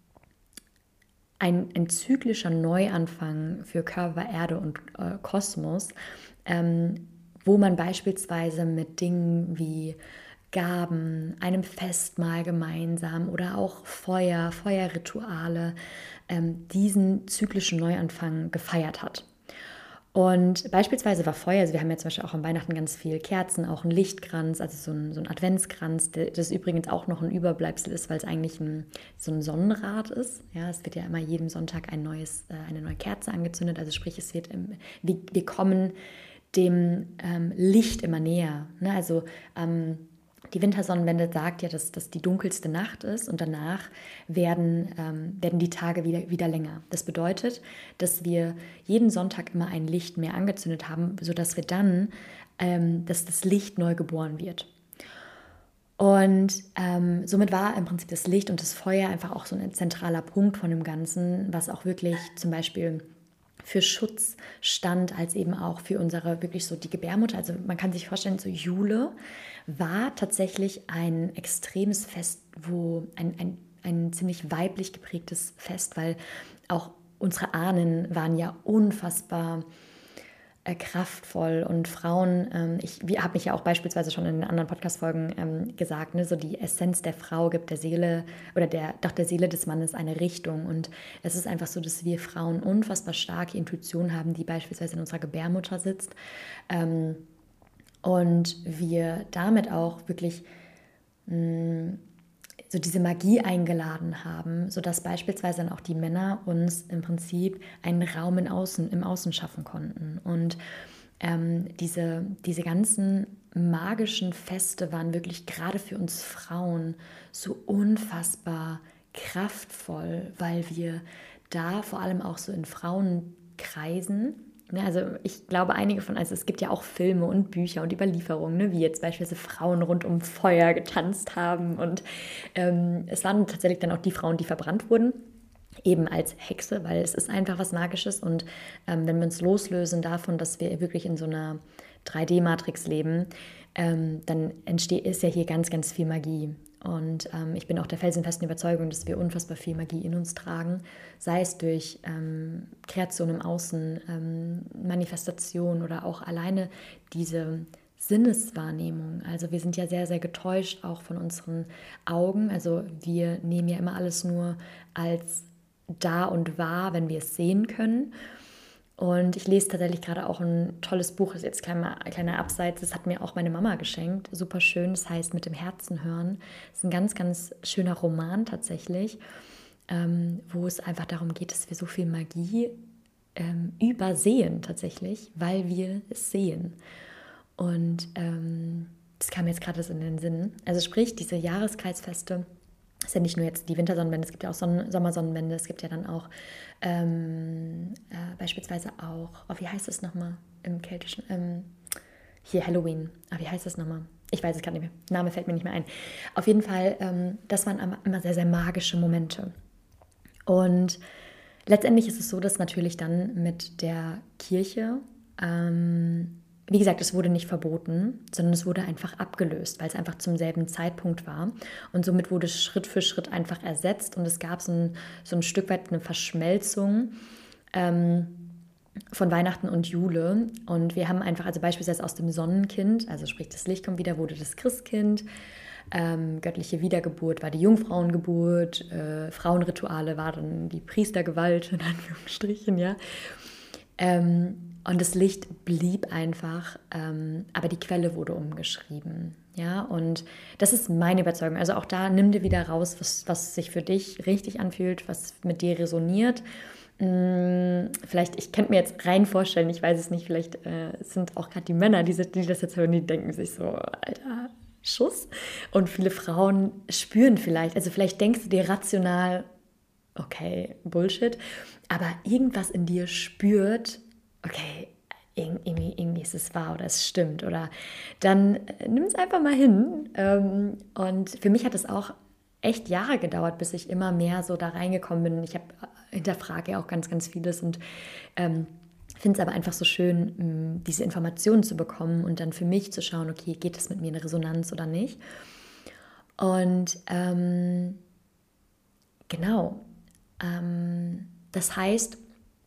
ein, ein zyklischer Neuanfang für Körper, Erde und äh, Kosmos, ähm, wo man beispielsweise mit Dingen wie Gaben, einem Festmahl gemeinsam oder auch Feuer, Feuerrituale, ähm, diesen zyklischen Neuanfang gefeiert hat. Und beispielsweise war Feuer, also wir haben ja zum Beispiel auch an Weihnachten ganz viel Kerzen, auch einen Lichtkranz, also so ein, so ein Adventskranz, das übrigens auch noch ein Überbleibsel ist, weil es eigentlich ein, so ein Sonnenrad ist. Ja, es wird ja immer jeden Sonntag ein neues, äh, eine neue Kerze angezündet, also sprich, es wird, im, wir, wir kommen dem ähm, Licht immer näher. Ne? Also ähm, die Wintersonnenwende sagt ja, dass das die dunkelste Nacht ist und danach werden, ähm, werden die Tage wieder, wieder länger. Das bedeutet, dass wir jeden Sonntag immer ein Licht mehr angezündet haben, sodass wir dann, ähm, dass das Licht neu geboren wird. Und ähm, somit war im Prinzip das Licht und das Feuer einfach auch so ein zentraler Punkt von dem Ganzen, was auch wirklich zum Beispiel für Schutz stand, als eben auch für unsere wirklich so die Gebärmutter. Also man kann sich vorstellen, so Jule war tatsächlich ein extremes Fest, wo ein, ein, ein ziemlich weiblich geprägtes Fest, weil auch unsere Ahnen waren ja unfassbar äh, kraftvoll und Frauen, ähm, ich habe mich ja auch beispielsweise schon in anderen Podcast-Folgen ähm, gesagt, ne, so die Essenz der Frau gibt der Seele oder der, doch der Seele des Mannes eine Richtung und es ist einfach so, dass wir Frauen unfassbar starke Intuition haben, die beispielsweise in unserer Gebärmutter sitzt ähm, und wir damit auch wirklich mh, so diese Magie eingeladen haben, sodass beispielsweise dann auch die Männer uns im Prinzip einen Raum im Außen, im Außen schaffen konnten. Und ähm, diese, diese ganzen magischen Feste waren wirklich gerade für uns Frauen so unfassbar kraftvoll, weil wir da vor allem auch so in Frauenkreisen, ne, also ich glaube einige von, also es gibt ja auch Filme und Bücher und Überlieferungen, ne, wie jetzt beispielsweise Frauen rund um Feuer getanzt haben und ähm, es waren tatsächlich dann auch die Frauen, die verbrannt wurden, eben als Hexe, weil es ist einfach was Magisches und ähm, wenn wir uns loslösen davon, dass wir wirklich in so einer drei D-Matrix leben, ähm, dann entsteht, ist ja hier ganz, ganz viel Magie. Und ähm, ich bin auch der felsenfesten Überzeugung, dass wir unfassbar viel Magie in uns tragen, sei es durch ähm, Kreation im Außen, ähm, Manifestation oder auch alleine diese Sinneswahrnehmung. Also wir sind ja sehr, sehr getäuscht auch von unseren Augen. Also wir nehmen ja immer alles nur als da und wahr, wenn wir es sehen können. Und ich lese tatsächlich gerade auch ein tolles Buch, das ist jetzt kleiner, kleiner Abseits, das hat mir auch meine Mama geschenkt, super schön, das heißt Mit dem Herzen hören. Das ist ein ganz, ganz schöner Roman tatsächlich, ähm, wo es einfach darum geht, dass wir so viel Magie ähm, übersehen tatsächlich, weil wir es sehen. Und ähm, das kam jetzt gerade so in den Sinn. Also sprich, diese Jahreskreisfeste, ist ja nicht nur jetzt die Wintersonnenwende, es gibt ja auch Sonnen- Sommersonnenwende, es gibt ja dann auch ähm, äh, beispielsweise auch, oh, wie heißt es nochmal im Keltischen? Ähm, hier Halloween. Ah, wie heißt das nochmal? Ich weiß es gerade nicht mehr. Name fällt mir nicht mehr ein. Auf jeden Fall, ähm, das waren immer sehr, sehr magische Momente. Und letztendlich ist es so, dass natürlich dann mit der Kirche, ähm, wie gesagt, es wurde nicht verboten, sondern es wurde einfach abgelöst, weil es einfach zum selben Zeitpunkt war. Und somit wurde es Schritt für Schritt einfach ersetzt und es gab so ein, so ein Stück weit eine Verschmelzung ähm, von Weihnachten und Jule. Und wir haben einfach, also beispielsweise aus dem Sonnenkind, also sprich das Licht kommt wieder, wurde das Christkind. Ähm, göttliche Wiedergeburt war die Jungfrauengeburt, äh, Frauenrituale war dann die Priestergewalt, in Anführungsstrichen, ja. Ähm, und das Licht blieb einfach, ähm, aber die Quelle wurde umgeschrieben, ja. Und das ist meine Überzeugung. Also auch da nimm dir wieder raus, was, was sich für dich richtig anfühlt, was mit dir resoniert. Hm, vielleicht, ich könnte mir jetzt rein vorstellen, ich weiß es nicht, vielleicht äh, sind auch gerade die Männer, die, die das jetzt hören, die denken sich so, Alter, Schuss. Und viele Frauen spüren vielleicht, also vielleicht denkst du dir rational, okay, Bullshit, aber irgendwas in dir spürt, okay, irgendwie, irgendwie ist es wahr oder es stimmt. Oder dann äh, nimm es einfach mal hin. Ähm, und für mich hat es auch echt Jahre gedauert, bis ich immer mehr so da reingekommen bin. Ich habe hinterfrage ja auch ganz, ganz vieles und ähm, finde es aber einfach so schön, diese Informationen zu bekommen und dann für mich zu schauen, okay, geht das mit mir in Resonanz oder nicht? Und ähm, genau, ähm, das heißt,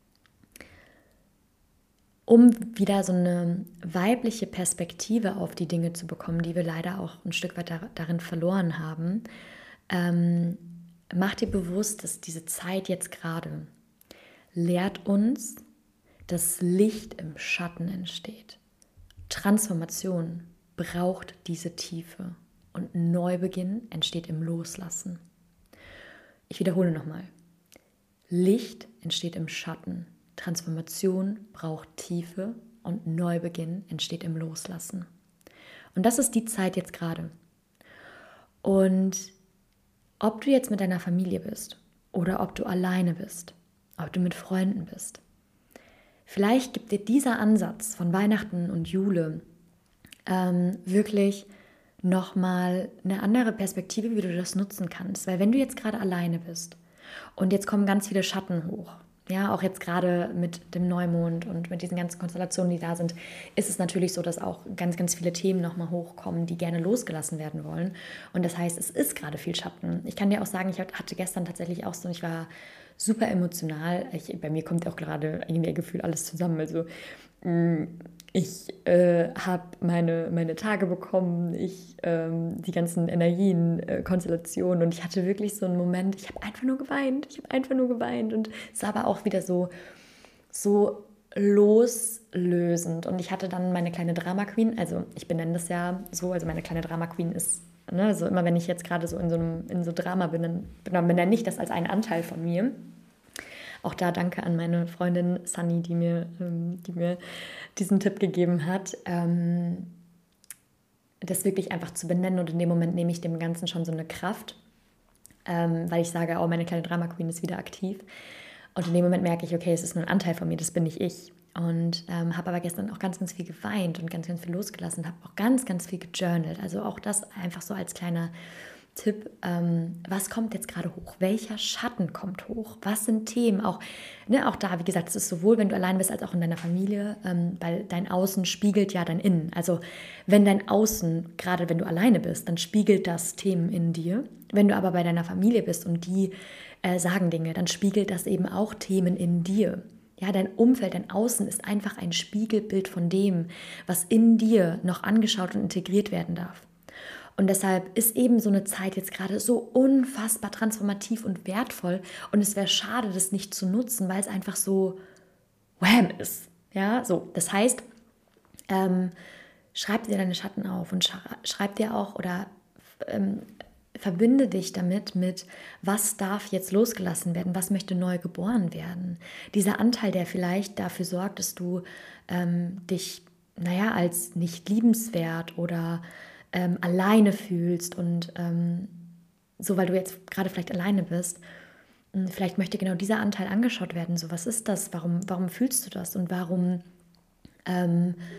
um wieder so eine weibliche Perspektive auf die Dinge zu bekommen, die wir leider auch ein Stück weit da, darin verloren haben, ähm, mach dir bewusst, dass diese Zeit jetzt gerade lehrt uns, dass Licht im Schatten entsteht. Transformation braucht diese Tiefe und Neubeginn entsteht im Loslassen. Ich wiederhole nochmal. Licht entsteht im Schatten. Transformation braucht Tiefe und Neubeginn entsteht im Loslassen. Und das ist die Zeit jetzt gerade. Und ob du jetzt mit deiner Familie bist oder ob du alleine bist, ob du mit Freunden bist, vielleicht gibt dir dieser Ansatz von Weihnachten und Jule ähm, wirklich nochmal eine andere Perspektive, wie du das nutzen kannst. Weil wenn du jetzt gerade alleine bist und jetzt kommen ganz viele Schatten hoch, ja, auch jetzt gerade mit dem Neumond und mit diesen ganzen Konstellationen, die da sind, ist es natürlich so, dass auch ganz, ganz viele Themen nochmal hochkommen, die gerne losgelassen werden wollen. Und das heißt, es ist gerade viel Schatten. Ich kann dir auch sagen, ich hatte gestern tatsächlich auch so, ich war super emotional. Ich, bei mir kommt auch gerade irgendwie Gefühl alles zusammen. Also ich äh, habe meine, meine Tage bekommen, ich ähm, die ganzen Energien, äh, Konstellationen und ich hatte wirklich so einen Moment, ich habe einfach nur geweint, ich habe einfach nur geweint und es war aber auch wieder so, so loslösend und ich hatte dann meine kleine Drama Queen, also ich benenne das ja so, also meine kleine Drama Queen ist, ne, also immer wenn ich jetzt gerade so in so einem in so Drama bin, dann, dann benenne ich das als einen Anteil von mir. Auch da danke an meine Freundin Sunny, die mir, ähm, die mir diesen Tipp gegeben hat, ähm, das wirklich einfach zu benennen. Und in dem Moment nehme ich dem Ganzen schon so eine Kraft, ähm, weil ich sage, oh, meine kleine Drama Queen ist wieder aktiv. Und in dem Moment merke ich, okay, es ist nur ein Anteil von mir, das bin nicht ich. Und ähm, habe aber gestern auch ganz, ganz viel geweint und ganz, ganz viel losgelassen, habe auch ganz, ganz viel gejournalt. Also auch das einfach so als kleiner Tipp, ähm, was kommt jetzt gerade hoch? Welcher Schatten kommt hoch? Was sind Themen? Auch, ne, auch da, wie gesagt, es ist sowohl, wenn du allein bist, als auch in deiner Familie, ähm, weil dein Außen spiegelt ja dein Innen. Also wenn dein Außen, gerade wenn du alleine bist, dann spiegelt das Themen in dir. Wenn du aber bei deiner Familie bist und die äh, sagen Dinge, dann spiegelt das eben auch Themen in dir. Ja, dein Umfeld, dein Außen ist einfach ein Spiegelbild von dem, was in dir noch angeschaut und integriert werden darf. Und deshalb ist eben so eine Zeit jetzt gerade so unfassbar transformativ und wertvoll. Und es wäre schade, das nicht zu nutzen, weil es einfach so wham ist. Ja, so. Das heißt, ähm, schreib dir deine Schatten auf und schreib dir auch oder ähm, verbinde dich damit mit, was darf jetzt losgelassen werden, was möchte neu geboren werden. Dieser Anteil, der vielleicht dafür sorgt, dass du ähm, dich, naja, als nicht liebenswert oder Ähm, alleine fühlst und ähm, so, weil du jetzt gerade vielleicht alleine bist, vielleicht möchte genau dieser Anteil angeschaut werden. So, was ist das? Warum, warum fühlst du das? Und warum, ähm,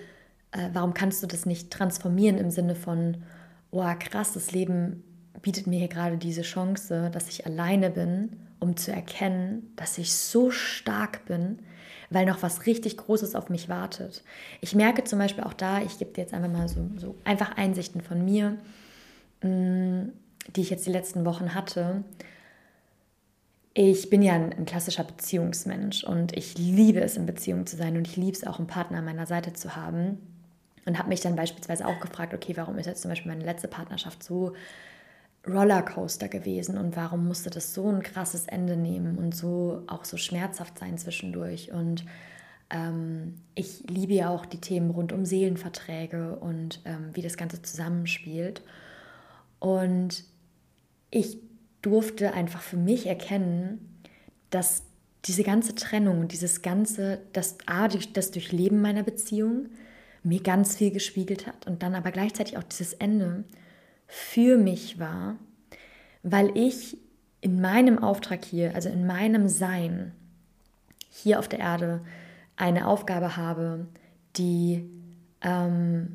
äh, warum kannst du das nicht transformieren im Sinne von, oh krass, das Leben bietet mir hier gerade diese Chance, dass ich alleine bin, um zu erkennen, dass ich so stark bin, weil noch was richtig Großes auf mich wartet. Ich merke zum Beispiel auch da, ich gebe dir jetzt einfach mal so, so einfach Einsichten von mir, mh, die ich jetzt die letzten Wochen hatte. Ich bin ja ein, ein klassischer Beziehungsmensch und ich liebe es, in Beziehung zu sein und ich liebe es auch, einen Partner an meiner Seite zu haben. Und habe mich dann beispielsweise auch gefragt, okay, warum ist jetzt zum Beispiel meine letzte Partnerschaft so Rollercoaster gewesen und warum musste das so ein krasses Ende nehmen und so auch so schmerzhaft sein zwischendurch. Und ähm, ich liebe ja auch die Themen rund um Seelenverträge und ähm, wie das Ganze zusammenspielt. Und ich durfte einfach für mich erkennen, dass diese ganze Trennung und dieses ganze, das, A, das Durchleben meiner Beziehung mir ganz viel gespiegelt hat und dann aber gleichzeitig auch dieses Ende für mich war, weil ich in meinem Auftrag hier, also in meinem Sein hier auf der Erde eine Aufgabe habe, die, ähm,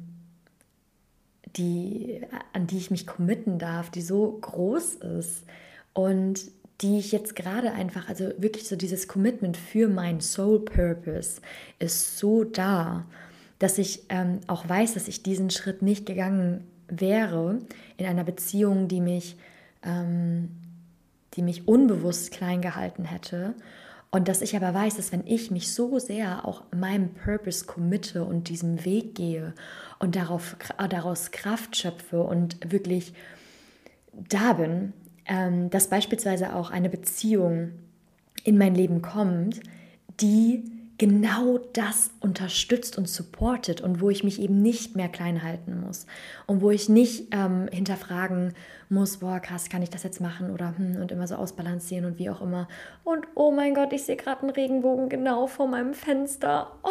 die, an die ich mich committen darf, die so groß ist und die ich jetzt gerade einfach, also wirklich so dieses Commitment für mein Soul Purpose ist so da, dass ich ähm, auch weiß, dass ich diesen Schritt nicht gegangen wäre in einer Beziehung, die mich, ähm, die mich unbewusst klein gehalten hätte. Und dass ich aber weiß, dass wenn ich mich so sehr auch meinem Purpose committe und diesem Weg gehe und darauf, daraus Kraft schöpfe und wirklich da bin, ähm, dass beispielsweise auch eine Beziehung in mein Leben kommt, die genau das unterstützt und supportet und wo ich mich eben nicht mehr klein halten muss und wo ich nicht ähm, hinterfragen muss, boah krass, kann ich das jetzt machen oder hm, und immer so ausbalancieren und wie auch immer. Und oh mein Gott, ich sehe gerade einen Regenbogen genau vor meinem Fenster. Oh,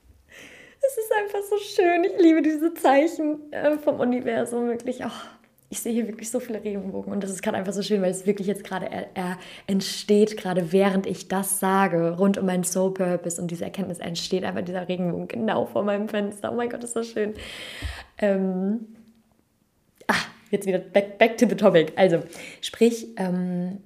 es ist einfach so schön. Ich liebe diese Zeichen äh, vom Universum, wirklich. Oh, ich sehe hier wirklich so viele Regenbogen und das ist gerade einfach so schön, weil es wirklich jetzt gerade er, er entsteht, gerade während ich das sage, rund um meinen Soul Purpose und diese Erkenntnis entsteht einfach dieser Regenbogen genau vor meinem Fenster. Oh mein Gott, ist das schön. Ähm, ah, jetzt wieder back, back to the topic. Also, sprich, ähm,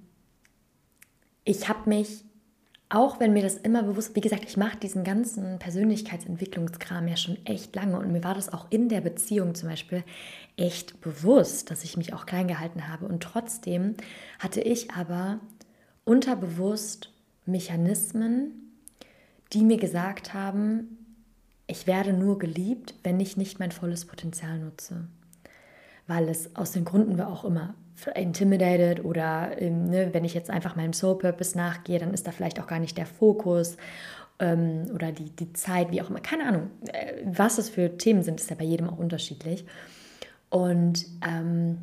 ich habe mich, auch wenn mir das immer bewusst, wie gesagt, ich mache diesen ganzen Persönlichkeitsentwicklungskram ja schon echt lange und mir war das auch in der Beziehung zum Beispiel echt bewusst, dass ich mich auch klein gehalten habe. Und trotzdem hatte ich aber unterbewusst Mechanismen, die mir gesagt haben, ich werde nur geliebt, wenn ich nicht mein volles Potenzial nutze. Weil es aus den Gründen war auch immer intimidated oder ähm, ne, wenn ich jetzt einfach meinem Soul Purpose nachgehe, dann ist da vielleicht auch gar nicht der Fokus ähm, oder die, die Zeit, wie auch immer. Keine Ahnung, äh, was das für Themen sind, ist ja bei jedem auch unterschiedlich. Und ähm,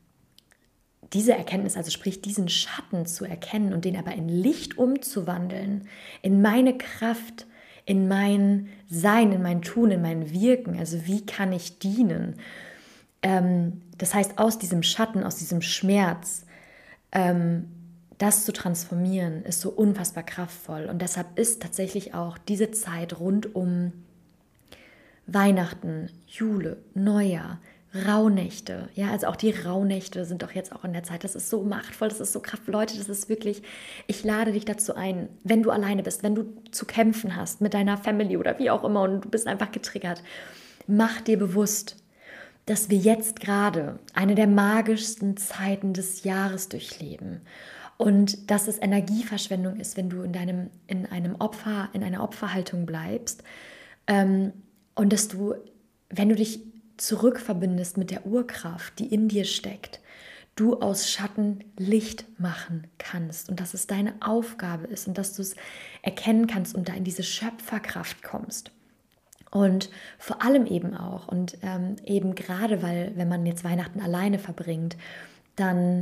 diese Erkenntnis, also sprich diesen Schatten zu erkennen und den aber in Licht umzuwandeln, in meine Kraft, in mein Sein, in mein Tun, in mein Wirken, also wie kann ich dienen? Ähm, das heißt, aus diesem Schatten, aus diesem Schmerz, ähm, das zu transformieren, ist so unfassbar kraftvoll. Und deshalb ist tatsächlich auch diese Zeit rund um Weihnachten, Jule, Neujahr, Rauhnächte, ja, also auch die Rauhnächte sind doch jetzt auch in der Zeit, das ist so machtvoll, das ist so kraftvoll, Leute, das ist wirklich, ich lade dich dazu ein, wenn du alleine bist, wenn du zu kämpfen hast mit deiner Family oder wie auch immer und du bist einfach getriggert, mach dir bewusst, dass wir jetzt gerade eine der magischsten Zeiten des Jahres durchleben und dass es Energieverschwendung ist, wenn du in deinem, in einem Opfer, in einer Opferhaltung bleibst ähm, und dass du, wenn du dich zurückverbindest mit der Urkraft, die in dir steckt, du aus Schatten Licht machen kannst und dass es deine Aufgabe ist und dass du es erkennen kannst und da in diese Schöpferkraft kommst. Und vor allem eben auch, und ähm, eben gerade, weil wenn man jetzt Weihnachten alleine verbringt, dann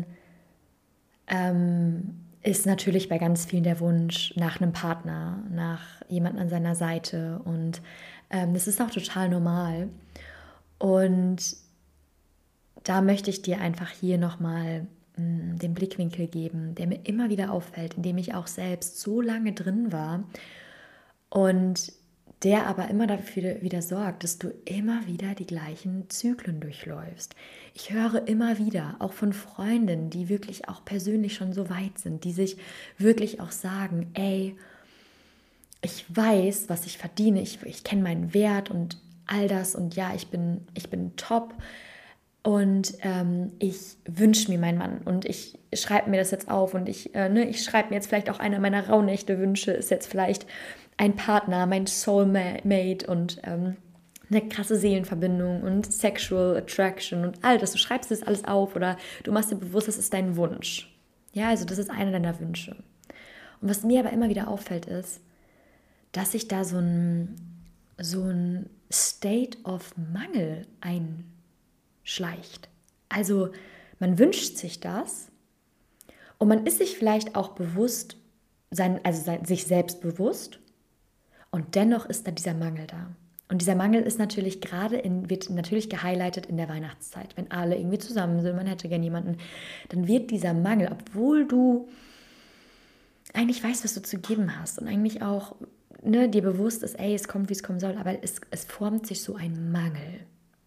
ähm, ist natürlich bei ganz vielen der Wunsch nach einem Partner, nach jemandem an seiner Seite. Und ähm, das ist auch total normal. Und da möchte ich dir einfach hier nochmal mh, den Blickwinkel geben, der mir immer wieder auffällt, in dem ich auch selbst so lange drin war und der aber immer dafür wieder sorgt, dass du immer wieder die gleichen Zyklen durchläufst. Ich höre immer wieder, auch von Freundinnen, die wirklich auch persönlich schon so weit sind, die sich wirklich auch sagen, ey, ich weiß, was ich verdiene, ich, ich kenne meinen Wert und all das und ja, ich bin, ich bin top und ähm, ich wünsche mir meinen Mann und ich schreibe mir das jetzt auf und ich, äh, ne, ich schreibe mir jetzt vielleicht auch einer meiner Rauhnächte-Wünsche, ist jetzt vielleicht ein Partner, mein Soulmate und ähm, eine krasse Seelenverbindung und Sexual Attraction und all das. Du schreibst das alles auf oder du machst dir bewusst, das ist dein Wunsch. Ja, also das ist einer deiner Wünsche. Und was mir aber immer wieder auffällt ist, dass sich da so ein, so ein State of Mangel einschleicht. Also man wünscht sich das und man ist sich vielleicht auch bewusst, sein, also sein, sich selbst bewusst und dennoch ist da dieser Mangel da. Und dieser Mangel ist natürlich gerade in, wird natürlich gehighlightet in der Weihnachtszeit. Wenn alle irgendwie zusammen sind, man hätte gerne jemanden, dann wird dieser Mangel, obwohl du eigentlich weißt, was du zu geben hast und eigentlich auch ne, dir bewusst ist, ey, es kommt, wie es kommen soll, aber es, es formt sich so ein Mangel.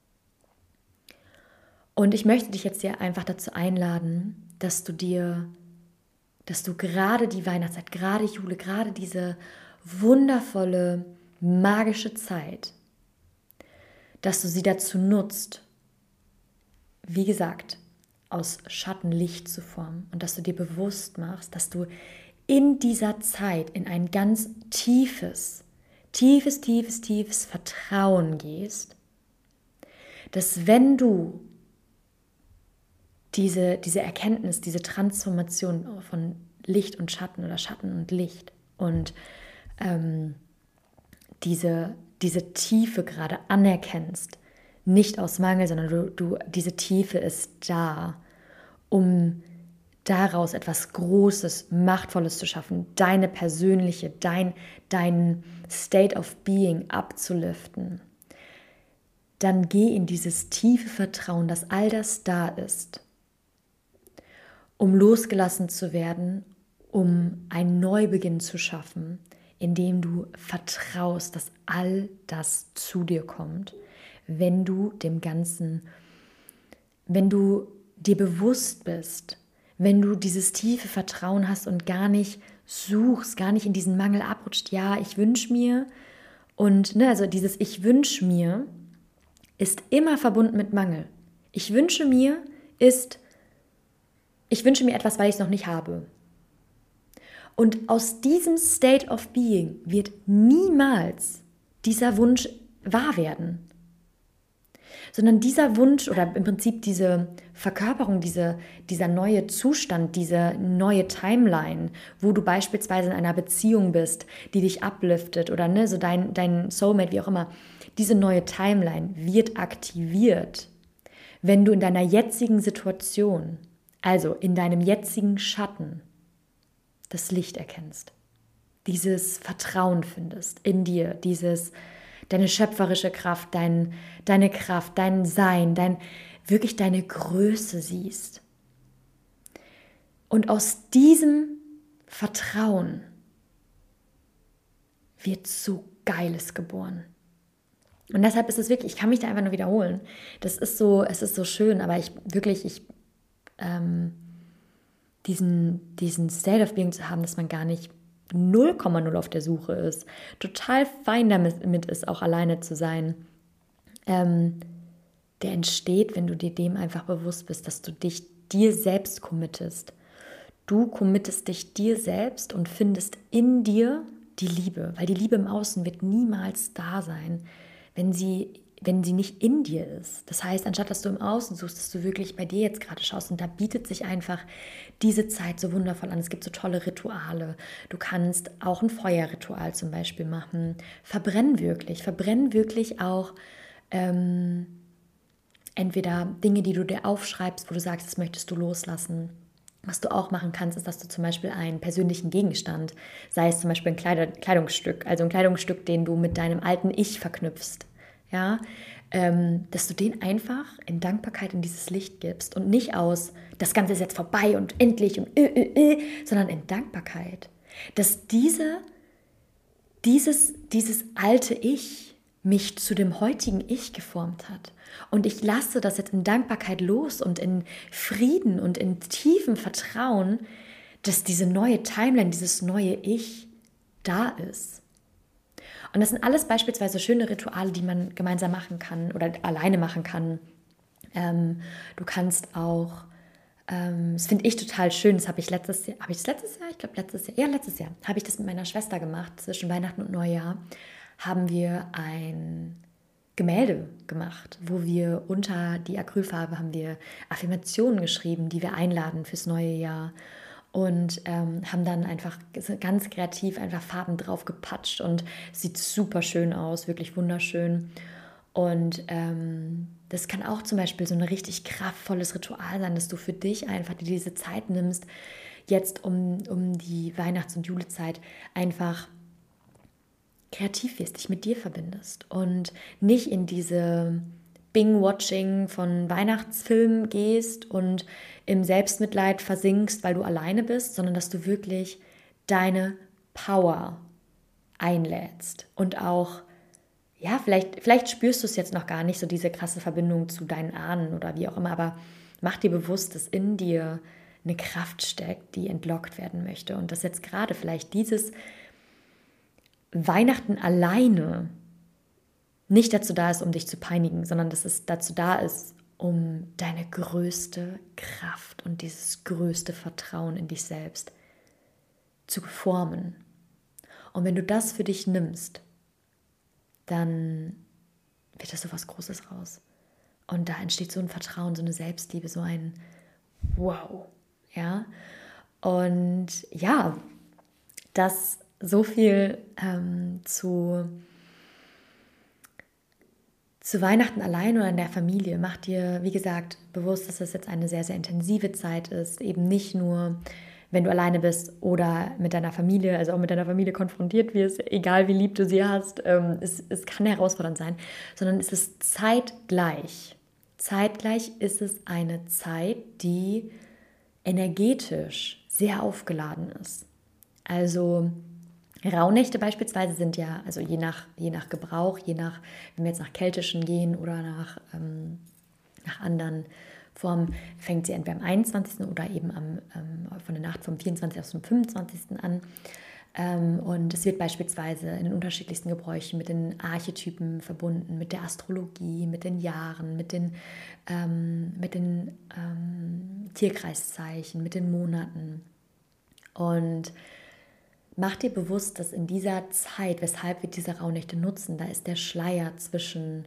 Und ich möchte dich jetzt hier einfach dazu einladen, dass du dir, dass du gerade die Weihnachtszeit, gerade Jule, gerade diese wundervolle, magische Zeit, dass du sie dazu nutzt, wie gesagt, aus Schatten Licht zu formen und dass du dir bewusst machst, dass du in dieser Zeit in ein ganz tiefes, tiefes, tiefes, tiefes Vertrauen gehst, dass wenn du diese, diese Erkenntnis, diese Transformation von Licht und Schatten oder Schatten und Licht und ähm, diese, diese Tiefe gerade anerkennst, nicht aus Mangel, sondern du, du, diese Tiefe ist da, um daraus etwas Großes, Machtvolles zu schaffen, deine persönliche, dein, dein State of Being abzuliften, dann geh in dieses tiefe Vertrauen, dass all das da ist, um losgelassen zu werden, um einen Neubeginn zu schaffen, indem du vertraust, dass all das zu dir kommt, wenn du dem Ganzen, wenn du dir bewusst bist, wenn du dieses tiefe Vertrauen hast und gar nicht suchst, gar nicht in diesen Mangel abrutscht, ja, ich wünsche mir und ne, also dieses ich wünsche mir ist immer verbunden mit Mangel. Ich wünsche mir ist, ich wünsche mir etwas, weil ich es noch nicht habe. Und aus diesem State of Being wird niemals dieser Wunsch wahr werden. Sondern dieser Wunsch oder im Prinzip diese Verkörperung, diese, dieser neue Zustand, diese neue Timeline, wo du beispielsweise in einer Beziehung bist, die dich upliftet oder ne, so dein, dein Soulmate, wie auch immer, diese neue Timeline wird aktiviert, wenn du in deiner jetzigen Situation, also in deinem jetzigen Schatten, das Licht erkennst, dieses Vertrauen findest in dir, dieses deine schöpferische Kraft, dein, deine Kraft, dein Sein, dein, wirklich deine Größe siehst. Und aus diesem Vertrauen wird so Geiles geboren. Und deshalb ist es wirklich, ich kann mich da einfach nur wiederholen. Das ist so, es ist so schön, aber ich wirklich, ich ähm, diesen, diesen State of Being zu haben, dass man gar nicht null Komma null auf der Suche ist, total fein damit ist, auch alleine zu sein, ähm, der entsteht, wenn du dir dem einfach bewusst bist, dass du dich dir selbst committest. Du committest dich dir selbst und findest in dir die Liebe, weil die Liebe im Außen wird niemals da sein, wenn sie wenn sie nicht in dir ist. Das heißt, anstatt dass du im Außen suchst, dass du wirklich bei dir jetzt gerade schaust und da bietet sich einfach diese Zeit so wundervoll an. Es gibt so tolle Rituale. Du kannst auch ein Feuerritual zum Beispiel machen. Verbrenn wirklich, verbrenn wirklich auch ähm, entweder Dinge, die du dir aufschreibst, wo du sagst, das möchtest du loslassen. Was du auch machen kannst, ist, dass du zum Beispiel einen persönlichen Gegenstand, sei es zum Beispiel ein Kleidungsstück, also ein Kleidungsstück, den du mit deinem alten Ich verknüpfst, ja, ähm, dass du den einfach in Dankbarkeit in dieses Licht gibst und nicht aus, das Ganze ist jetzt vorbei und endlich und äh, äh, äh, sondern in Dankbarkeit, dass diese, dieses, dieses alte Ich mich zu dem heutigen Ich geformt hat. Und ich lasse das jetzt in Dankbarkeit los und in Frieden und in tiefem Vertrauen, dass diese neue Timeline, dieses neue Ich da ist. Und das sind alles beispielsweise schöne Rituale, die man gemeinsam machen kann oder alleine machen kann. Ähm, du kannst auch, ähm, das finde ich total schön, das habe ich letztes Jahr, habe ich das letztes Jahr? Ich glaube letztes Jahr, ja letztes Jahr, habe ich das mit meiner Schwester gemacht, zwischen Weihnachten und Neujahr haben wir ein Gemälde gemacht, wo wir unter die Acrylfarbe haben wir Affirmationen geschrieben, die wir einladen fürs neue Jahr und ähm, haben dann einfach ganz kreativ einfach Farben drauf gepatscht und sieht super schön aus, wirklich wunderschön. Und ähm, das kann auch zum Beispiel so ein richtig kraftvolles Ritual sein, dass du für dich einfach dir diese Zeit nimmst, jetzt um, um die Weihnachts- und Julezeit einfach kreativ wirst, dich mit dir verbindest und nicht in diese Bing-Watching von Weihnachtsfilmen gehst und im Selbstmitleid versinkst, weil du alleine bist, sondern dass du wirklich deine Power einlädst und auch, ja, vielleicht, vielleicht spürst du es jetzt noch gar nicht, so diese krasse Verbindung zu deinen Ahnen oder wie auch immer, aber mach dir bewusst, dass in dir eine Kraft steckt, die entlockt werden möchte und dass jetzt gerade vielleicht dieses Weihnachten alleine nicht dazu da ist, um dich zu peinigen, sondern dass es dazu da ist, um deine größte Kraft und dieses größte Vertrauen in dich selbst zu formen. Und wenn du das für dich nimmst, dann wird das so was Großes raus. Und da entsteht so ein Vertrauen, so eine Selbstliebe, so ein Wow, ja. Und ja, das so viel ähm, zu, zu Weihnachten allein oder in der Familie. Mach dir, wie gesagt, bewusst, dass das jetzt eine sehr, sehr intensive Zeit ist. Eben nicht nur, wenn du alleine bist oder mit deiner Familie, also auch mit deiner Familie konfrontiert wirst, egal wie lieb du sie hast, ähm, es, es kann herausfordernd sein, sondern es ist zeitgleich. Zeitgleich ist es eine Zeit, die energetisch sehr aufgeladen ist. Also Rauhnächte beispielsweise sind ja, also je nach, je nach Gebrauch, je nach, wenn wir jetzt nach keltischen gehen oder nach, ähm, nach anderen Formen, fängt sie entweder am einundzwanzigsten oder eben am, ähm, von der Nacht vom vierundzwanzigsten auf den fünfundzwanzigsten an. Ähm, und es wird beispielsweise in den unterschiedlichsten Gebräuchen mit den Archetypen verbunden, mit der Astrologie, mit den Jahren, mit den, ähm, mit den ähm, Tierkreiszeichen, mit den Monaten. Und mach dir bewusst, dass in dieser Zeit, weshalb wir diese Rauhnächte nutzen, da ist der Schleier zwischen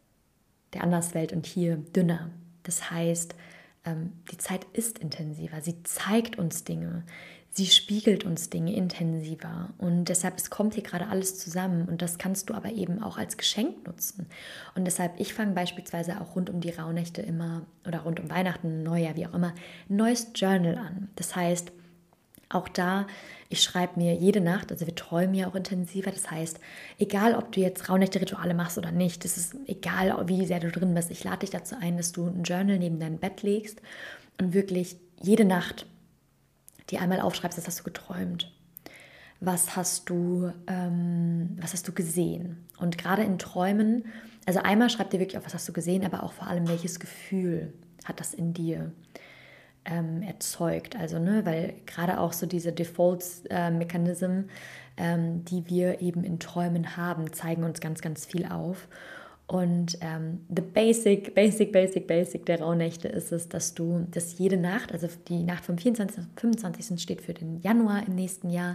der Anderswelt und hier dünner. Das heißt, die Zeit ist intensiver, sie zeigt uns Dinge, sie spiegelt uns Dinge intensiver und deshalb, es kommt hier gerade alles zusammen und das kannst du aber eben auch als Geschenk nutzen. Und deshalb, ich fange beispielsweise auch rund um die Rauhnächte immer oder rund um Weihnachten, Neujahr, wie auch immer, ein neues Journal an. Das heißt, auch da, ich schreibe mir jede Nacht, also wir träumen ja auch intensiver, das heißt, egal ob du jetzt Rauhnächte-Rituale machst oder nicht, das ist egal, wie sehr du drin bist, ich lade dich dazu ein, dass du ein Journal neben dein Bett legst und wirklich jede Nacht dir einmal aufschreibst, was hast du geträumt, was hast du, ähm, was hast du gesehen und gerade in Träumen, also einmal schreib dir wirklich auf, was hast du gesehen, aber auch vor allem, welches Gefühl hat das in dir Ähm, erzeugt. Also, ne, weil gerade auch so diese Defaults-Mechanismen, äh, ähm, die wir eben in Träumen haben, zeigen uns ganz, ganz viel auf. Und ähm, the basic, basic, basic, basic der Rauhnächte ist es, dass du, dass jede Nacht, also die Nacht vom vierundzwanzigsten und fünfundzwanzigsten steht für den Januar im nächsten Jahr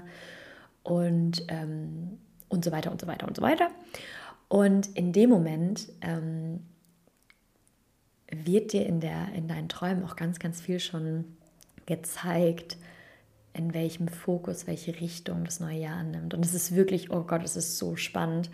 und, ähm, und so weiter und so weiter und so weiter. Und in dem Moment ähm, wird dir in, der, in deinen Träumen auch ganz, ganz viel schon gezeigt, in welchem Fokus, welche Richtung das neue Jahr annimmt. Und es ist wirklich, oh Gott, es ist so spannend.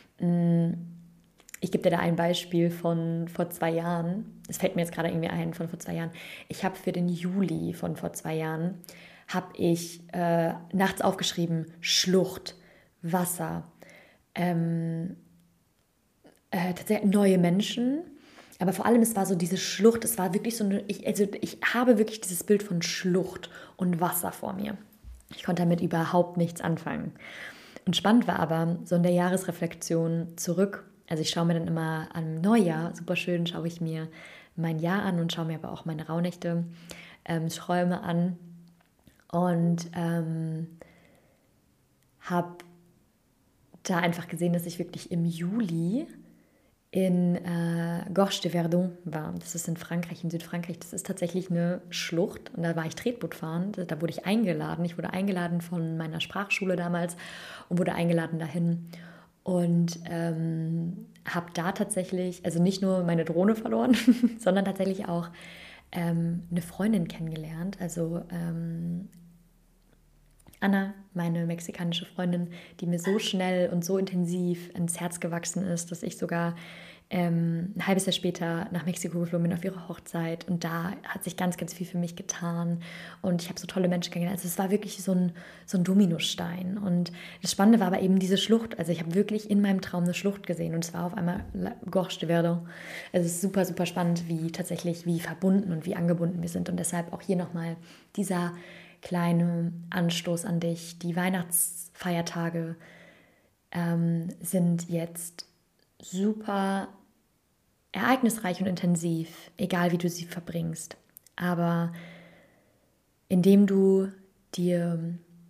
Ich gebe dir da ein Beispiel von vor zwei Jahren. Es fällt mir jetzt gerade irgendwie ein, von vor zwei Jahren. Ich habe für den Juli von vor zwei Jahren, habe ich äh, nachts aufgeschrieben, Schlucht, Wasser, ähm, äh, tatsächlich neue Menschen. Aber vor allem, es war so diese Schlucht, es war wirklich so eine, ich, also ich habe wirklich dieses Bild von Schlucht und Wasser vor mir. Ich konnte damit überhaupt nichts anfangen. Und spannend war aber so in der Jahresreflexion zurück, also ich schaue mir dann immer am Neujahr, super schön, schaue ich mir mein Jahr an und schaue mir aber auch meine Rauhnächte, ähm, Träume an und ähm, habe da einfach gesehen, dass ich wirklich im Juli in äh, Gorges de Verdon war. Das ist in Frankreich, in Südfrankreich. Das ist tatsächlich eine Schlucht und da war ich Tretboot fahren. Da wurde ich eingeladen. Ich wurde eingeladen von meiner Sprachschule damals und wurde eingeladen dahin und ähm, habe da tatsächlich, also nicht nur meine Drohne verloren, sondern tatsächlich auch ähm, eine Freundin kennengelernt. Also ähm, Anna, meine mexikanische Freundin, die mir so schnell und so intensiv ins Herz gewachsen ist, dass ich sogar ähm, ein halbes Jahr später nach Mexiko geflogen bin auf ihre Hochzeit. Und da hat sich ganz, ganz viel für mich getan. Und ich habe so tolle Menschen kennengelernt. Also es war wirklich so ein, so ein Dominostein. Und das Spannende war aber eben diese Schlucht. Also ich habe wirklich in meinem Traum eine Schlucht gesehen. Und es war auf einmal Gorges de Verdon. Also es ist super, super spannend, wie tatsächlich, wie verbunden und wie angebunden wir sind. Und deshalb auch hier nochmal dieser kleine Anstoß an dich. Die Weihnachtsfeiertage ähm, sind jetzt super ereignisreich und intensiv, egal wie du sie verbringst. Aber indem du dir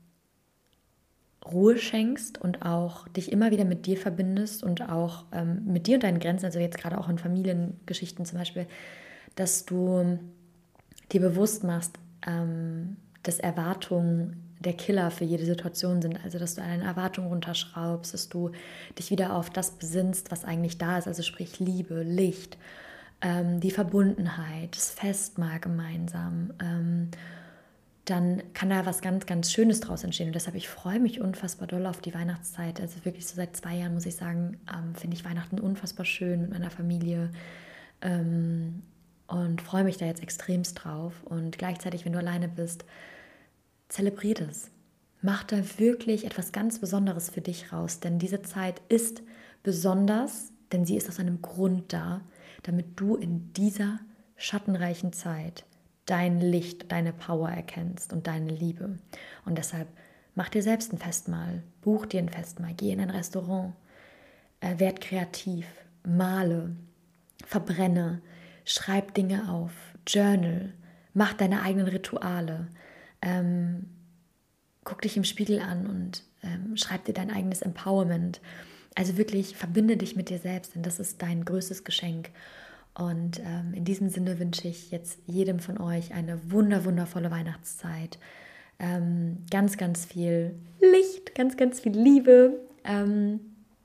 Ruhe schenkst und auch dich immer wieder mit dir verbindest und auch ähm, mit dir und deinen Grenzen, also jetzt gerade auch in Familiengeschichten zum Beispiel, dass du dir bewusst machst, ähm, dass Erwartungen der Killer für jede Situation sind. Also, dass du deine Erwartungen runterschraubst, dass du dich wieder auf das besinnst, was eigentlich da ist. Also sprich Liebe, Licht, ähm, die Verbundenheit, das Festmahl gemeinsam. Ähm, dann kann da was ganz, ganz Schönes draus entstehen. Und deshalb, ich freue mich unfassbar doll auf die Weihnachtszeit. Also wirklich so seit zwei Jahren, muss ich sagen, ähm, finde ich Weihnachten unfassbar schön mit meiner Familie. Ähm, und freue mich da jetzt extremst drauf. Und gleichzeitig, wenn du alleine bist, zelebrier das. Mach da wirklich etwas ganz Besonderes für dich raus, denn diese Zeit ist besonders, denn sie ist aus einem Grund da, damit du in dieser schattenreichen Zeit dein Licht, deine Power erkennst und deine Liebe. Und deshalb mach dir selbst ein Festmahl, buch dir ein Festmahl, geh in ein Restaurant, äh, werd kreativ, male, verbrenne, schreib Dinge auf, journal, mach deine eigenen Rituale, ähm, guck dich im Spiegel an und ähm, schreib dir dein eigenes Empowerment. Also wirklich verbinde dich mit dir selbst, denn das ist dein größtes Geschenk. Und ähm, in diesem Sinne wünsche ich jetzt jedem von euch eine wunder, wundervolle Weihnachtszeit. Ähm, ganz, ganz viel Licht, ganz, ganz viel Liebe. Ähm,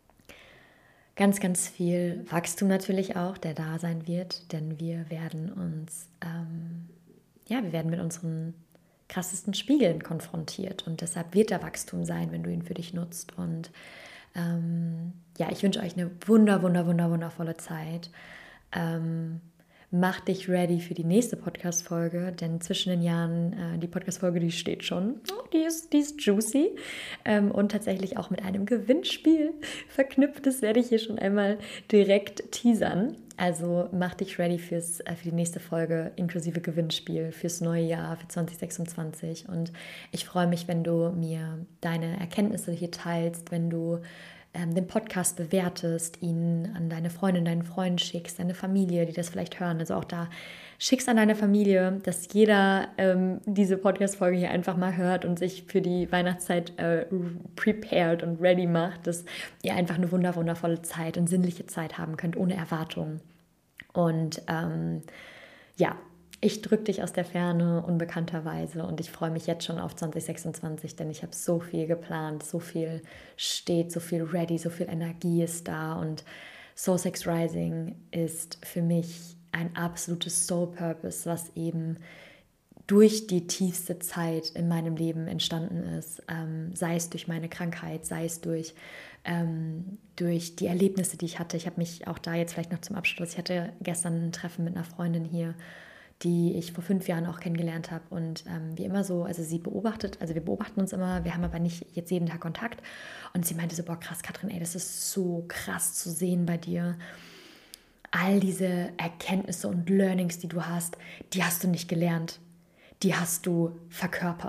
Ganz, ganz viel Wachstum natürlich auch, der da sein wird, denn wir werden uns, ähm, ja, wir werden mit unseren krassesten Spiegeln konfrontiert und deshalb wird da Wachstum sein, wenn du ihn für dich nutzt. Und ähm, ja, ich wünsche euch eine wunder, wunder, wunder, wundervolle Zeit. Ähm, Mach dich ready für die nächste Podcast-Folge, denn zwischen den Jahren, äh, die Podcast-Folge, die steht schon, oh, die, ist, die ist juicy ähm, und tatsächlich auch mit einem Gewinnspiel verknüpft. Das werde ich hier schon einmal direkt teasern. Also mach dich ready fürs, äh, für die nächste Folge inklusive Gewinnspiel fürs neue Jahr, für zwanzig sechsundzwanzig. Und ich freue mich, wenn du mir deine Erkenntnisse hier teilst, wenn du den Podcast bewertest, ihn an deine Freundin, deinen Freund schickst, deine Familie, die das vielleicht hören. Also auch da schickst an deine Familie, dass jeder ähm, diese Podcast-Folge hier einfach mal hört und sich für die Weihnachtszeit äh, prepared und ready macht, dass ihr einfach eine wunder wundervolle Zeit und sinnliche Zeit haben könnt, ohne Erwartungen. Und ähm, ja, ich drücke dich aus der Ferne unbekannterweise und ich freue mich jetzt schon auf zwanzig sechsundzwanzig, denn ich habe so viel geplant, so viel steht, so viel ready, so viel Energie ist da und Soul Sex Rising ist für mich ein absolutes Soul Purpose, was eben durch die tiefste Zeit in meinem Leben entstanden ist, ähm, sei es durch meine Krankheit, sei es durch, ähm, durch die Erlebnisse, die ich hatte. Ich habe mich auch da jetzt vielleicht noch zum Abschluss, ich hatte gestern ein Treffen mit einer Freundin hier, die ich vor fünf Jahren auch kennengelernt habe und ähm, wie immer so, also sie beobachtet, also wir beobachten uns immer, wir haben aber nicht jetzt jeden Tag Kontakt und sie meinte so, boah krass Katrin, ey, das ist so krass zu sehen bei dir, all diese Erkenntnisse und Learnings, die du hast, die hast du nicht gelernt, die hast du verkörpert,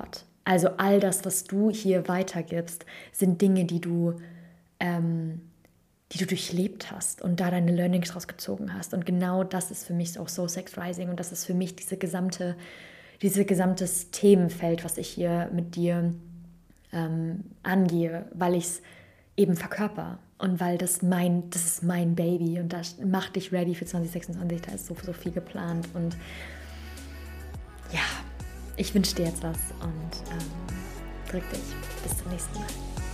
Also all das, was du hier weitergibst, sind Dinge, die du, ähm, die du durchlebt hast und da deine Learnings draus gezogen hast. Und genau das ist für mich auch Soul Sex Rising und das ist für mich diese gesamte, dieses gesamtes Themenfeld, was ich hier mit dir ähm, angehe, weil ich es eben verkörper und weil das mein, das ist mein Baby und das macht dich ready für zwanzig sechsundzwanzig. Da ist so, so viel geplant und ja, ich wünsche dir jetzt was und ähm, drück dich. Bis zum nächsten Mal.